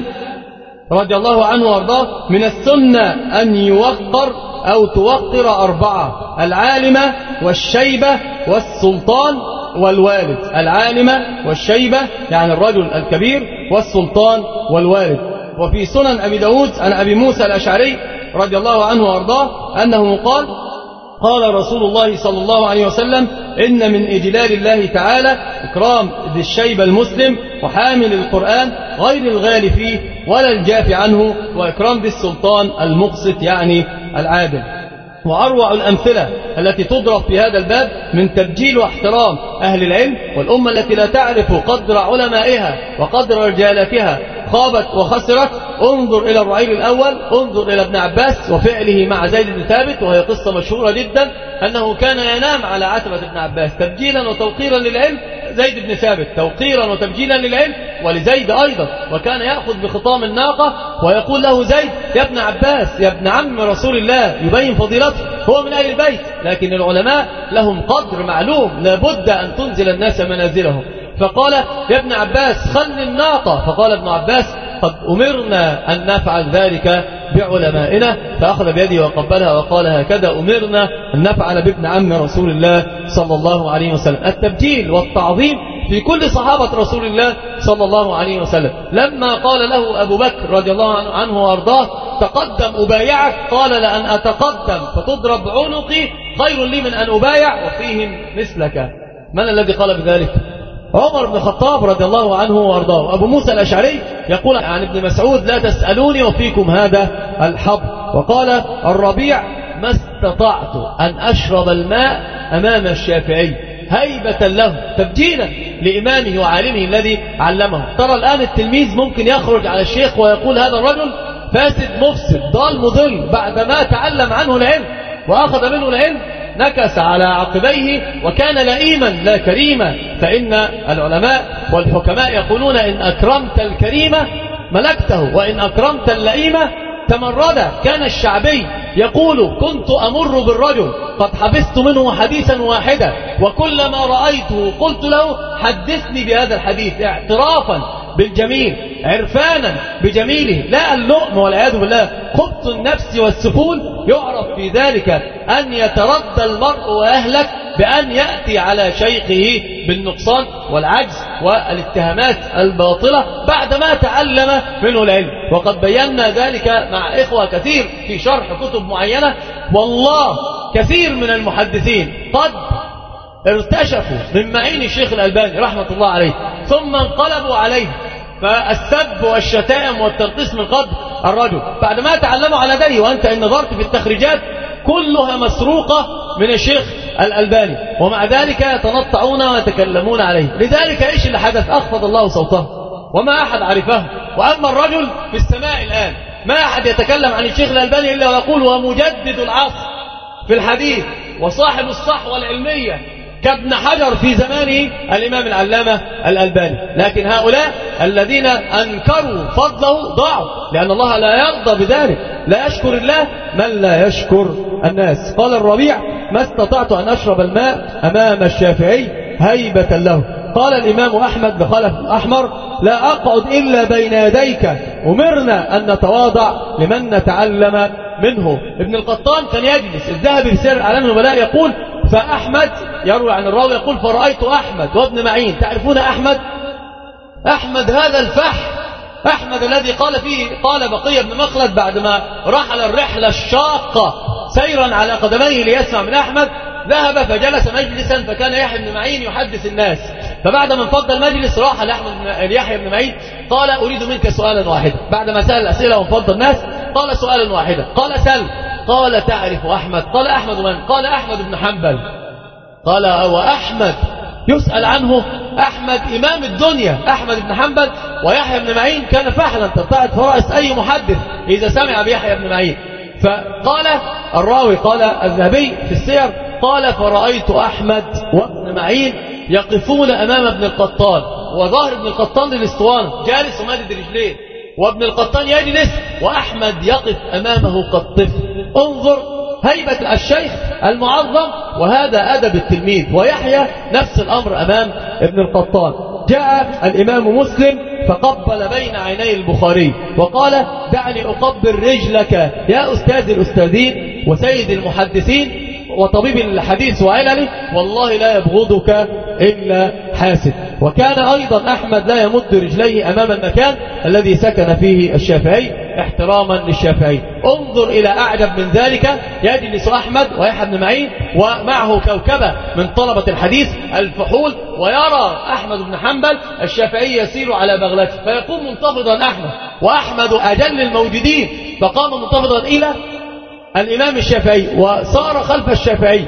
رضي الله عنه وارضاه: من السنة أن يوقر أو توقر 4: العالمة والشيبة والسلطان والوالد. العالمة والشيبة يعني الرجل الكبير، والسلطان والوالد. وفي سنن أبي داود عن أبي موسى الأشعري رضي الله عنه وارضاه أنه قال: قال رسول الله صلى الله عليه وسلم: إن من إجلال الله تعالى إكرام ذي الشيبة المسلم وحامل القرآن غير الغال فيه ولا الجاف عنه، وإكرام ذي السلطان المقسط يعني العادل. وأروع الأمثلة التي تضرب في هذا الباب من تبجيل واحترام أهل العلم والأمة التي لا تعرف قدر علمائها وقدر رجالتها خابت وخسرت. انظر إلى الرعيل الأول، انظر إلى ابن عباس وفعله مع زيد بن ثابت، وهي قصة مشهورة جدا أنه كان ينام على عتبة ابن عباس تبجيلا وتوقيرا للعلم. زيد بن ثابت توقيرا وتبجيلا للعلم ولزيد أيضا، وكان يأخذ بخطام الناقة ويقول له زيد: يا ابن عباس يا ابن عم رسول الله، يبين فضيلته، هو من أهل البيت. لكن العلماء لهم قدر معلوم لابد أن تنزل الناس منازلهم. فقال: يا ابن عباس خل الناقة. فقال ابن عباس: قد أمرنا أن نفعل ذلك بعلمائنا. فأخذ بيده وقبلها وقال: هكذا أمرنا أن نفعل بابن عم رسول الله صلى الله عليه وسلم. التبجيل والتعظيم في كل صحابة رسول الله صلى الله عليه وسلم. لما قال له أبو بكر رضي الله عنه وارضاه: تقدم أبايعك، قال: لأن أتقدم فتضرب عنقي خير لي من أن أبايع وفيهم مثلك. من الذي قال بذلك؟ عمر بن الخطاب رضي الله عنه وارضاه. أبو موسى الأشعري يقول عن ابن مسعود: لا تسألوني وفيكم هذا الحبر. وقال الربيع: ما استطعت أن أشرب الماء أمام الشافعي هيبة له، تبجيلا لإمامه وعالمه الذي علمه. ترى الآن التلميذ ممكن يخرج على الشيخ ويقول: هذا الرجل فاسد مفسد ضال مضل، بعدما تعلم عنه العلم وأخذ منه العلم نكس على عقبيه وكان لئيما لا كريما. فإن العلماء والحكماء يقولون: إن أكرمت الكريمة ملكته، وإن أكرمت اللئيمة تمرد. كان الشعبي يقول: كنت أمر بالرجل قد حفظت منه حديثا واحدا، وكلما رأيته قلت له: حدثني بهذا الحديث، اعترافا بالجميل، عرفانا بجميله، لا اللؤم والعياذ بالله. خبث النفس والسفول يعرف في ذلك أن يتردى المرء ويهلك بأن يأتي على شيخه بالنقصان والعجز والاتهامات الباطلة بعدما تعلم منه العلم. وقد بينا ذلك مع إخوة كثير في شرح كتب معينة. والله كثير من المحدثين قد ارتشفوا من معين الشيخ الألباني رحمة الله عليه ثم انقلبوا عليه، فالسب والشتائم والتنقيص من قدر الرجل بعدما تعلموا على يديه. وأنت إن نظرت في التخريجات كلها مسروقة من الشيخ الألباني، ومع ذلك يتنطعون ويتكلمون عليه. لذلك إيش اللي حدث؟ أخفض الله صوته وما أحد عرفه. وأما الرجل في السماء الآن، ما أحد يتكلم عن الشيخ الألباني إلا ويقول: ومجدد العصر في الحديث وصاحب الصحوة العلمية كابن حجر في زمانه الإمام العلامة الألباني. لكن هؤلاء الذين أنكروا فضله ضاعوا، لأن الله لا يرضى بذلك. لا يشكر الله من لا يشكر الناس. قال الربيع: ما استطعت أن أشرب الماء أمام الشافعي هيبة له. قال الإمام أحمد بخلف الأحمر: لا أقعد إلا بين يديك، أمرنا أن نتواضع لمن نتعلم منه. ابن القطان كان يجلس. الذهبي في سير أعلام النبلاء يقول: فأحمد، يروي عن الراوي يقول: فرأيت أحمد وابن معين. تعرفون أحمد؟ أحمد هذا الفحم، أحمد الذي قال بقية بن مخلد بعدما رحل الرحلة الشاقة سيرا على قدميه ليسمع من أحمد، ذهب فجلس مجلسا فكان يحيى بن معين يحدث الناس، فبعد ما انفض المجلس راح ليحيى بن معين قال: أريد منك سؤالا واحدا. بعدما سأل الأسئلة وانفض الناس قال: سؤالا واحدا. قال: سل. قال: تعرف أحمد؟ قال: أحمد من؟ قال: أحمد بن حنبل. قال: وأحمد يسأل عنه؟ أحمد إمام الدنيا، أحمد بن حنبل. ويحيى بن معين كان فحلا ترتعد فرائس أي محدث إذا سمع بيحيى بن معين. فقال الراوي، قال الذهبي في السير، قال: فرأيت أحمد وابن معين يقفون أمام ابن القطان، وظهر ابن القطان للاسطوانة جالس ومادد رجليه، وابن القطان يجلس وأحمد يقف أمامه كالطفل. انظر هيبة الشيخ المعظم، وهذا أدب التلميذ. ويحيى نفس الأمر أمام ابن القطان. جاء الإمام مسلم فقبل بين عيني البخاري وقال: دعني أقبل رجلك يا أستاذ الأستاذين وسيد المحدثين وطبيب الحديث وعلله، والله لا يبغضك إلا حاسد. وكان أيضا أحمد لا يمد رجليه أمام المكان الذي سكن فيه الشافعي احتراما للشافعي. انظر إلى أعجب من ذلك، يجلس أحمد ويحيى بن معين ومعه كوكبة من طلبة الحديث الفحول، ويرى أحمد بن حنبل الشافعي يسير على بغلته فيقوم منتفضا أحمد، وأحمد أجل الموجودين فقام منتفضا إلى الإمام الشافعي وصار خلف الشافعي،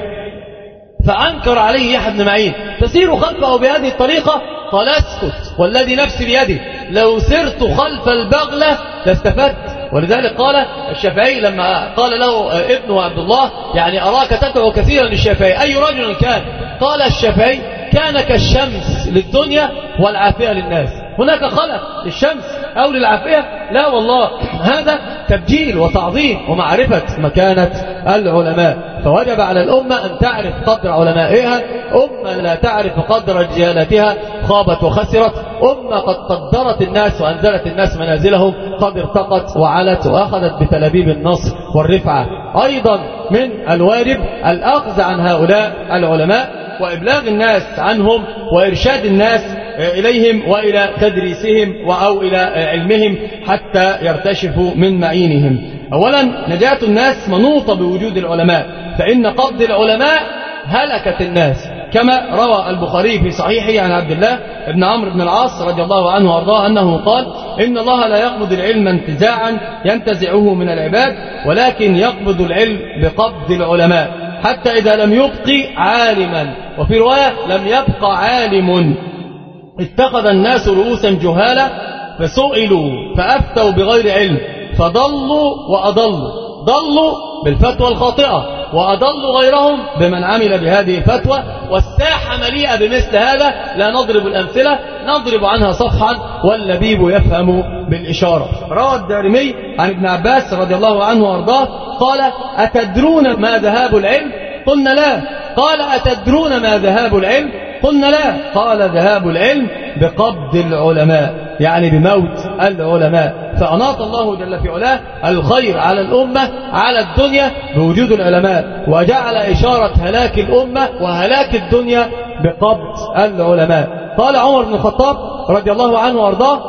فأنكر عليه يحيى بن معين: تسير خلفه بهذه الطريقة؟ قال: اسكت والذي نفسي بيده، لو سرت خلف البغلة لاستفدت. ولذلك قال الشافعي لما قال له ابنه عبد الله: يعني أراك تدعو كثيرا للشافعي، أي رجل كان؟ قال الشافعي: كان كالشمس للدنيا والعافية للناس. هناك خلق للشمس أو للعافية؟ لا والله، هذا تبجيل وتعظيم ومعرفة مكانة العلماء. فوجب على الأمة أن تعرف قدر علمائها. أمة لا تعرف قدر رجالتها خابت وخسرت. أمة قد قدرت الناس وأنزلت الناس منازلهم، قد ارتقت وعلت وأخذت بتلابيب النصر والرفعة. أيضا من الواجب الأخذ عن هؤلاء العلماء وإبلاغ الناس عنهم وإرشاد الناس إليهم وإلى تدريسهم أو إلى علمهم حتى يرتشفوا من معينهم. أولا، نجاة الناس منوطة بوجود العلماء، فإن قبض العلماء هلكت الناس، كما روى البخاري في صحيحه عن عبد الله بن عمرو بن العاص رضي الله عنه وارضاه أنه قال: إن الله لا يقبض العلم انتزاعا ينتزعه من العباد، ولكن يقبض العلم بقبض العلماء، حتى إذا لم يبق عالما، وفي رواية لم يبق عالم، اتخذ الناس رؤوسا جهالا فسئلوا فأفتوا بغير علم فضلوا وأضلوا، ضلوا بالفتوى الخاطئة وأضلوا غيرهم بمن عمل بهذه الفتوى. والساحة مليئة بمثل هذا، لا نضرب الأمثلة، نضرب عنها صفحا واللبيب يفهم بالإشارة. روى الدارمي عن ابن عباس رضي الله عنه وارضاه قال: أتدرون ما ذهاب العلم؟ قلنا لا. قال: أتدرون ما ذهاب العلم؟ قلنا لا. قال: ذهاب العلم بقبض العلماء، يعني بموت العلماء. فأناط الله جل في علاه الخير على الأمة على الدنيا بوجود العلماء، وجعل إشارة هلاك الأمة وهلاك الدنيا بقبض العلماء. قال عمر بن الخطاب رضي الله عنه وارضاه: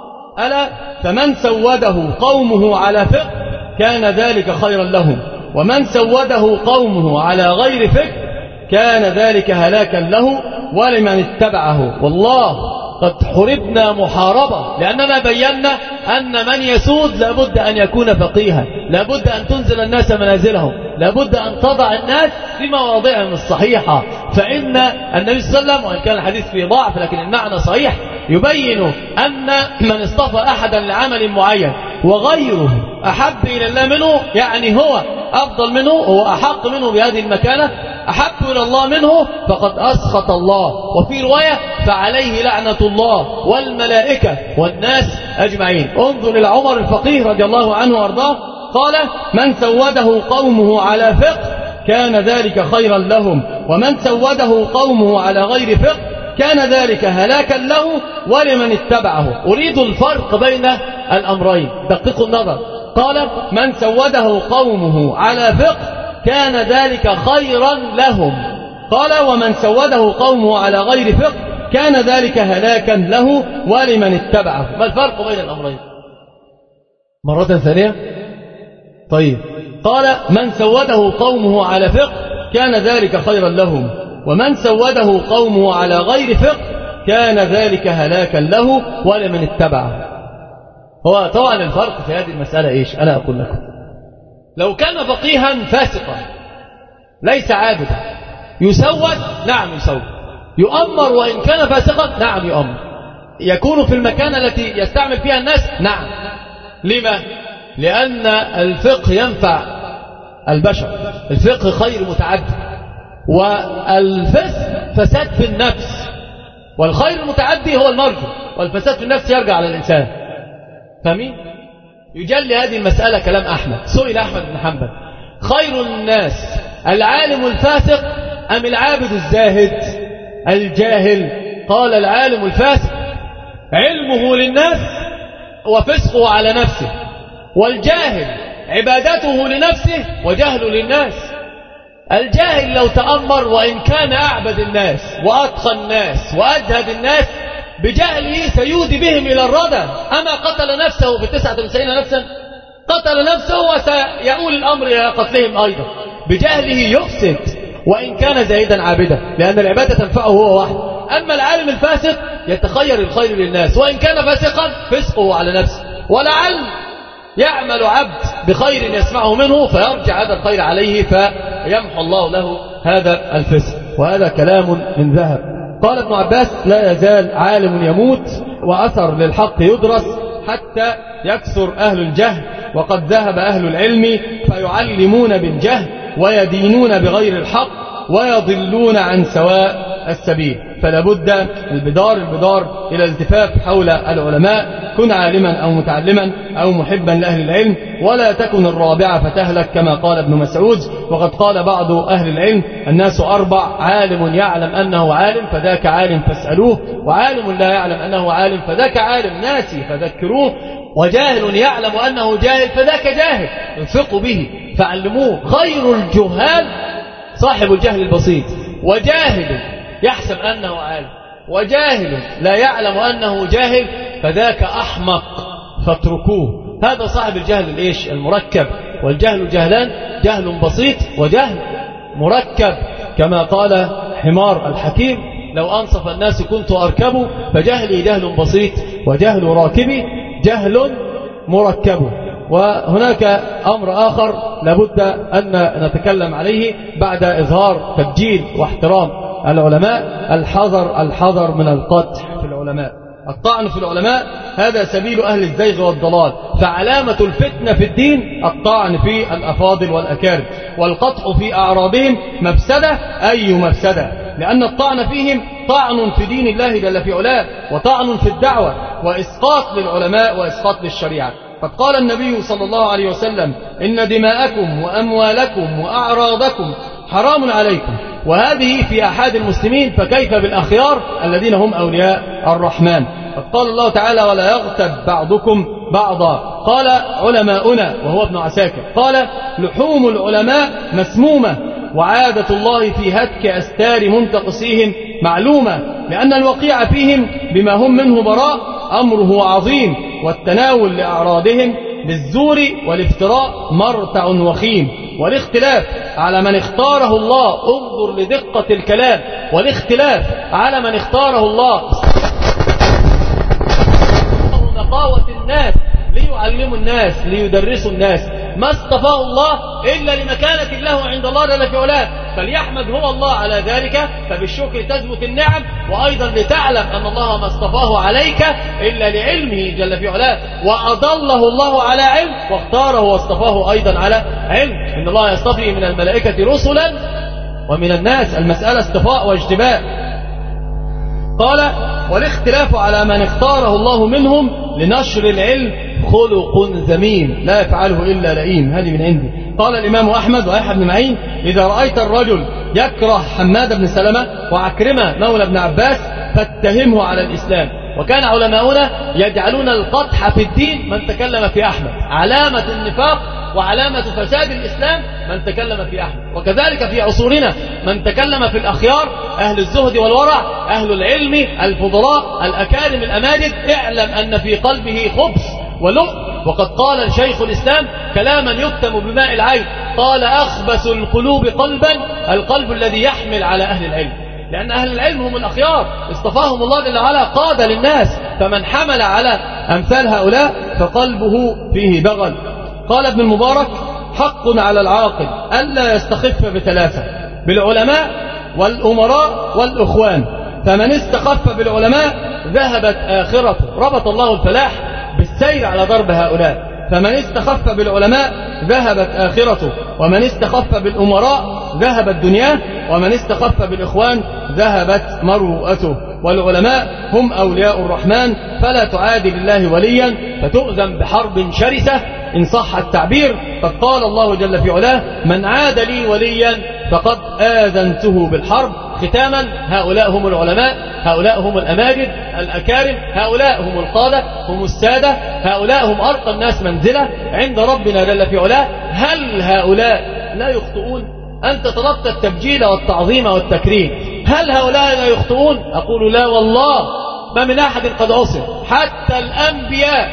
ألا فمن سوده قومه على فقه كان ذلك خيرا لهم، ومن سوده قومه على غير فقه كان ذلك هلاكا له ولمن اتبعه. والله قد حربنا محاربة، لأننا بينا أن من يسود لابد أن يكون فقيها، لابد أن تنزل الناس منازلهم، لابد أن تضع الناس في مواضعهم الصحيحة. فإن النبي صلى الله عليه وسلم، وإن كان الحديث فيه ضعف لكن المعنى صحيح، يبين أن من اصطفى أحدا لعمل معين وغيره أحب إلى الله منه، يعني هو أفضل منه، هو أحق منه بهذه المكانة، أحب إلى الله منه، فقد أسخط الله. وفي رواية: فعليه لعنة الله والملائكة والناس أجمعين. انظر إلى عمر الفقيه رضي الله عنه وارضاه قال: من سوده قومه على فقه كان ذلك خيرا لهم، ومن سوده قومه على غير فقه كان ذلك هلاكا له ولمن اتبعه. أريد الفرق بين الأمرين، دققوا النظر. قال من سوده قومه على فقه كان ذلك خيرا لهم. قال ومن سوده قومه على غير فقه كان ذلك هلاكا له ولمن اتبعه. ما الفرق بين الأمرين؟ مرة ثانية. طيب، قال من سوده قومه على فقه كان ذلك خيرا لهم، ومن سوده قومه على غير فقه كان ذلك هلاكا له ولمن اتبعه. هو طبعا الفرق في هذه المسألة إيش؟ أنا أقول لكم، لو كان فقيها فاسقا ليس عابدا يسود، نعم يسود، يؤمر وإن كان فاسقا، نعم يؤمر، يكون في المكان التي يستعمل فيها الناس، نعم. لما؟ لأن الفقه ينفع البشر، الفقه خير متعدد، والفسق فساد في النفس، والخير المتعدي هو المرجو، والفساد في النفس يرجع على الإنسان. فاهمين؟ يجلي هذه المسألة كلام أحمد. سئل أحمد بن حنبل خير الناس العالم الفاسق أم العابد الزاهد الجاهل؟ قال العالم الفاسق علمه للناس وفسقه على نفسه، والجاهل عبادته لنفسه وجهله للناس. الجاهل لو تأمر وإن كان أعبد الناس وأتقى الناس وأجهد الناس بجهله سيودي بهم إلى الردى. أما قتل نفسه ب99 نفسا، قتل نفسه وسيؤول الأمر إلى قتلهم أيضا. بجهله يفسد وإن كان زاهدا عابدا، لأن العبادة تنفعه هو واحد. أما العالم الفاسق يتخير الخير للناس، وإن كان فاسقا فسقه على نفسه، ولعل يعمل عبد بخير يسمعه منه فيرجع هذا الخير عليه فيمحو الله له هذا الفسق. وهذا كلام من ذهب. قال ابن عباس لا يزال عالم يموت وأثر للحق يدرس حتى يكثر أهل الجهل، وقد ذهب أهل العلم فيعلمون بالجهل ويدينون بغير الحق ويضلون عن سواء السبيل. فلا بد البدار إلى الالتفاف حول العلماء. كن عالما أو متعلما أو محبا لأهل العلم، ولا تكن الرابعة فتهلك كما قال ابن مسعود. وقد قال بعض أهل العلم الناس 4: عالم يعلم أنه عالم فذاك عالم فاسألوه، وعالم لا يعلم أنه عالم فذاك عالم ناسي فذكروه، وجاهل يعلم أنه جاهل فذاك جاهل انفقوا به فعلموه. خير الجهال صاحب الجهل البسيط، وجاهل يحسب أنه عالم، وجاهل لا يعلم أنه جاهل فذاك أحمق فاتركوه. هذا صاحب الجهل الإيش المركب. والجهل جهلان: جهل بسيط وجهل مركب، كما قال حمار الحكيم: لو أنصف الناس كنت أركب، فجهلي جهل بسيط وجهل راكبي جهل مركب. وهناك أمر آخر لابد أن نتكلم عليه بعد إظهار تبجيل واحترام العلماء: الحذر من القدح في العلماء. الطعن في العلماء هذا سبيل أهل الزيغ والضلال، فعلامة الفتنة في الدين الطعن في الأفاضل والأكارم، والقطع في أعراضهم مفسدة أي مفسدة، لأن الطعن فيهم طعن في دين الله جل في علاه، وطعن في الدعوة، وإسقاط للعلماء وإسقاط للشريعة. قد قال النبي صلى الله عليه وسلم: إن دماءكم وأموالكم وأعراضكم حرام عليكم، وهذه في أحد المسلمين، فكيف بالأخيار الذين هم أولياء الرحمن. قد قال الله تعالى: ولا يغتب بعضكم بعضا. قال علماؤنا وهو ابن عساكر، قال: لحوم العلماء مسمومة، وعادة الله في هتك أستار منتقصيهم معلومة، لأن الوقيع فيهم بما هم منه براء أمره عظيم، والتناول لأعراضهم بالزور والافتراء مرتع وخيم. والاختلاف على من اختاره الله، انظر لدقة الكلام، والاختلاف على من اختاره الله نقاوة الناس ليعلموا الناس ليدرسوا الناس، ما اصطفاه الله إلا لمكانة الله عند الله جل في علاه، فليحمد هو الله على ذلك، فبالشكر تثبت النعم، وأيضا لتعلم أن الله ما اصطفاه عليك إلا لعلمه جل في علاه، وأضله الله على علم واختاره واصطفاه أيضا على علم. إن الله يصطفي من الملائكة رسلا ومن الناس، المسألة اصطفاء واجتباء. قال: والاختلاف على من اختاره الله منهم لنشر العلم خلق ذميم لا يفعله إلا لئيم. هذه من عندي. قال الإمام أحمد ويحيى بن معين: إذا رأيت الرجل يكره حماد بن سلمة وعكرمة مولى ابن عباس فاتهمه على الإسلام. وكان علماؤنا يجعلون القدح في الدين من تكلم في أحمد علامة النفاق وعلامة فساد الإسلام من تكلم في أحمد. وكذلك في عصورنا من تكلم في الأخيار أهل الزهد والورع أهل العلم الفضلاء الأكارم الأماجد، اعلم أن في قلبه خبث ولؤم. وقد قال شيخ الإسلام كلاما يكتم بماء العين، قال أخبث القلوب قلبا القلب الذي يحمل على أهل العلم، لأن أهل العلم هم الأخيار اصطفاهم الله جل وعلا قادة للناس، فمن حمل على أمثال هؤلاء فقلبه فيه بغل. قال ابن المبارك حق على العاقل ألا يستخف بثلاثة: بالعلماء والأمراء والإخوان، فمن استخف بالعلماء ذهبت آخرته. ربط الله الفلاح بالسير على ضرب هؤلاء. فمن استخف بالعلماء ذهبت آخرته، ومن استخف بالأمراء ذهبت دنياه، ومن استخف بالإخوان ذهبت مروءته. والعلماء هم أولياء الرحمن، فلا تعادي لله وليا فتؤذن بحرب شرسة إن صح التعبير. قد قال الله جل في علاه: من عاد لي وليا فقد آذنته بالحرب. ختاما، هؤلاء هم العلماء، هؤلاء هم الأماجد الأكارم، هؤلاء هم القادة، هم السادة، هؤلاء هم أرقى الناس منزلة عند ربنا جل في علاه. هل هؤلاء لا يخطئون؟ أنت طلبت التبجيل والتعظيم والتكريم، هل هؤلاء لا يخطئون؟ أقول لا والله، ما من أحد قد عصر، حتى الأنبياء.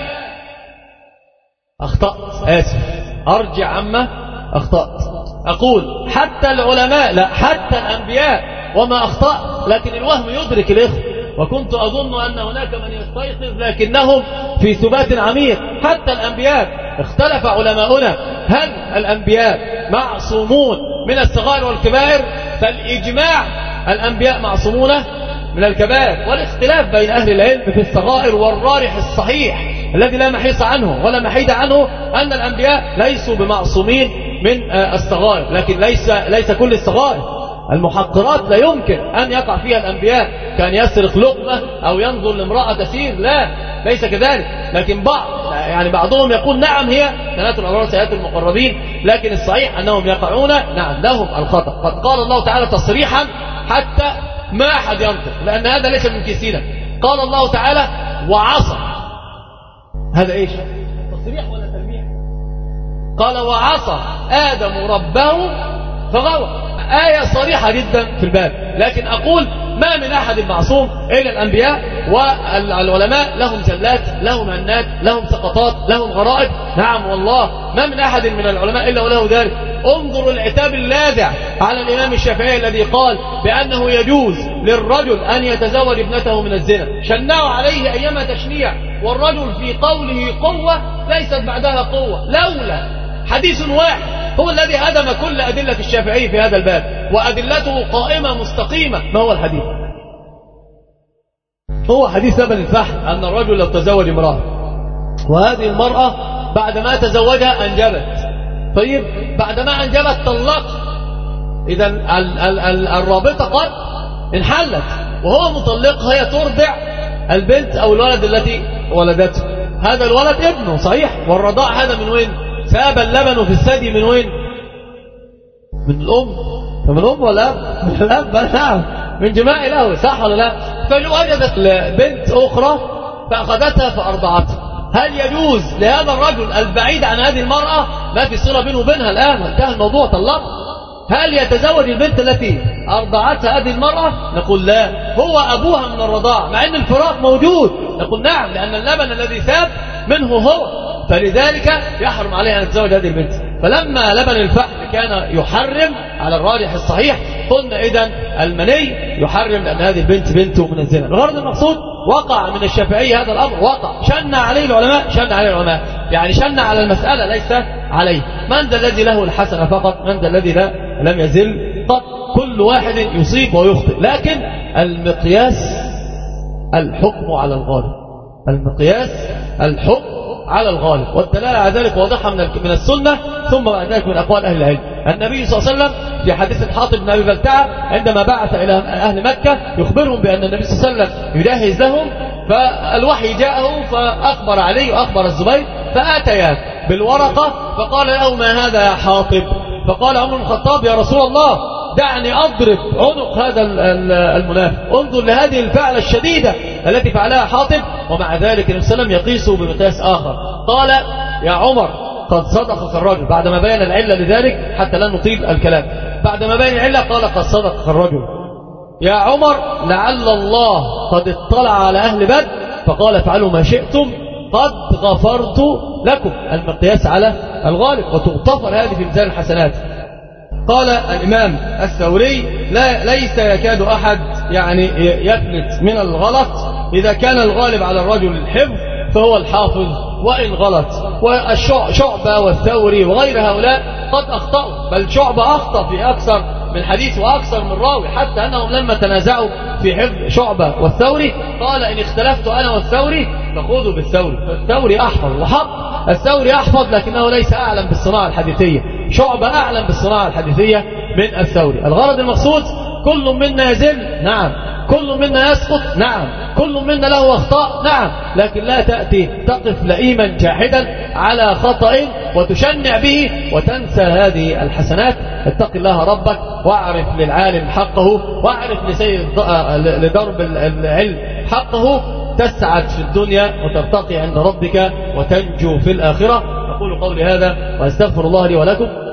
أخطأت، آسف، أرجع عما أخطأت. أقول حتى العلماء، لا، حتى الأنبياء وما أخطأ، لكن الوهم يدرك الإخوة. وكنت أظن أن هناك من يستيقظ لكنهم في ثبات عميق. حتى الأنبياء اختلف علماؤنا هل الأنبياء معصومون من الصغائر والكبائر؟ فالإجماع الأنبياء معصومون من الكبائر، والاختلاف بين أهل العلم في الصغائر والراجح الصحيح الذي لا محيص عنه ولا محيد عنه أن الأنبياء ليسوا بمعصومين من الصغائر. لكن ليس كل الصغائر. المحقرات لا يمكن أن يقع فيها الأنبياء، كان يسرق لقمة أو ينظر لامرأة تسير، لا، ليس كذلك. لكن بعضهم يقول نعم هي حسنات الأبرار سيئات المقربين، لكن الصحيح أنهم يقعون نعم لهم الخطأ. قد قال الله تعالى تصريحا حتى ما أحد ينطق، لأن هذا ليس من كيسنا. قال الله تعالى وعصى، هذا إيش؟ تصريح ولا تلميح؟ قال وعصى آدم ربه فغوى، آية صريحة جدا في الباب. لكن أقول ما من أحد معصوم إلا الأنبياء، والعلماء لهم زلات، لهم هنات، لهم سقطات، لهم غرائب. نعم والله، ما من أحد من العلماء إلا وله ذلك. انظروا العتاب اللاذع على الإمام الشافعي الذي قال بأنه يجوز للرجل أن يتزوج ابنته من الزنا، شنعوا عليه أيما تشنيع، والرجل في قوله قوة ليست بعدها قوة، لولا حديث واحد هو الذي هدم كل أدلة الشافعي في هذا الباب، وأدلته قائمة مستقيمة. ما هو الحديث؟ هو حديث لبن الفحل، أن الرجل لو تزوج امرأة وهذه المرأة بعدما تزوجها أنجبت، طيب بعدما أنجبت طلق، إذا الرابطة قد انحلت، وهو مطلقها، هي ترضع البنت أو الولد التي ولدته. هذا الولد ابنه صحيح، والرضاع هذا من وين؟ ساب اللبن في الثدي من وين؟ من الأم. فمن الأم ولا من الأب؟ نعم، من جماع له، صح ولا لا؟ فوجدت بنت أخرى فأخذتها فأرضعتها. هل يجوز لهذا الرجل البعيد عن هذه المرأة، ما في صلة بينه وبينها الآن، انتهى الموضوع، طلق، هل يتزوج البنت التي أرضعتها هذه المرأة؟ نقول لا، هو أبوها من الرضاع، مع أن الفراق موجود. نقول نعم، لأن اللبن الذي ثاب منه هو، فلذلك يحرم عليه أن تتزوج هذه البنت. فلما لبن الفحل كان يحرم على الراجح الصحيح، قلنا إذن المني يحرم، لأن هذه البنت بنته من الزنا. الغرض المقصود وقع من الشافعي هذا الأمر، وقع شن عليه العلماء، شن عليه العلماء، يعني شن على المسألة ليس عليه. من ذا الذي له الحسنة فقط؟ من ذا الذي لم يزل قط؟ كل واحد يصيب ويخطئ، لكن المقياس الحكم على الغالب، المقياس الحكم على الغالب، والدلالة على ذلك واضحة من السنة، ثم بعد ذلك من أقوال أهل العلم. النبي صلى الله عليه وسلم في حديث الحاطب بن أبي بلتعة عندما بعث إلى أهل مكة يخبرهم بأن النبي صلى الله عليه وسلم يجهز لهم، فالوحي جاءه فأخبر علي وأخبر الزبير، فآتيا بالورقة فقال له ما هذا يا حاطب؟ فقال عمر بن الخطاب يا رسول الله دعني أضرب عنق هذا المنافق. انظر لهذه الفعلة الشديدة التي فعلها حاطب، ومع ذلك النبي صلى الله عليه وسلم يقيسه بمقياس آخر. قال يا عمر قد صدقك الرجل، بعدما بين العلة لذلك حتى لا نطيل الكلام، بعدما بين العلة قال قد صدقك الرجل. يا عمر لعل الله قد اطلع على أهل بدر فقال افعلوا ما شئتم قد غفرت لكم، المقياس على الغالب، وتغتفر هذه في ميزان الحسنات. قال الإمام الثوري ليس يكاد أحد يعني يفلت من الغلط إذا كان الغالب على الرجل الحفظ فهو الحافظ وإن غلط. والشعبة والثوري وغير هؤلاء قد أخطأوا، بل شعبة أخطأ في أكثر من حديث وأكثر من راوي، حتى أنهم لما تنازعوا في حفظ شعبة والثوري قال إن اختلفت أنا والثوري فخذوا بالثوري، فالثوري أحفظ وحق، الثوري أحفظ لكنه ليس أعلم بالصناعة الحديثية، شعبة أعلم بالصناعة الحديثية من الثوري. الغرض المقصود كل منا يزل، نعم، كل منا يسقط، نعم، كل منا له أخطاء، نعم، لكن لا تأتي تقف لئيما جاحدا على خطأ وتشنع به وتنسى هذه الحسنات. اتق الله ربك واعرف للعالم حقه، واعرف لضرب العلم حقه، تسعد في الدنيا وترتقي عند ربك وتنجو في الآخرة. أقول قولي هذا وأستغفر الله لي ولكم.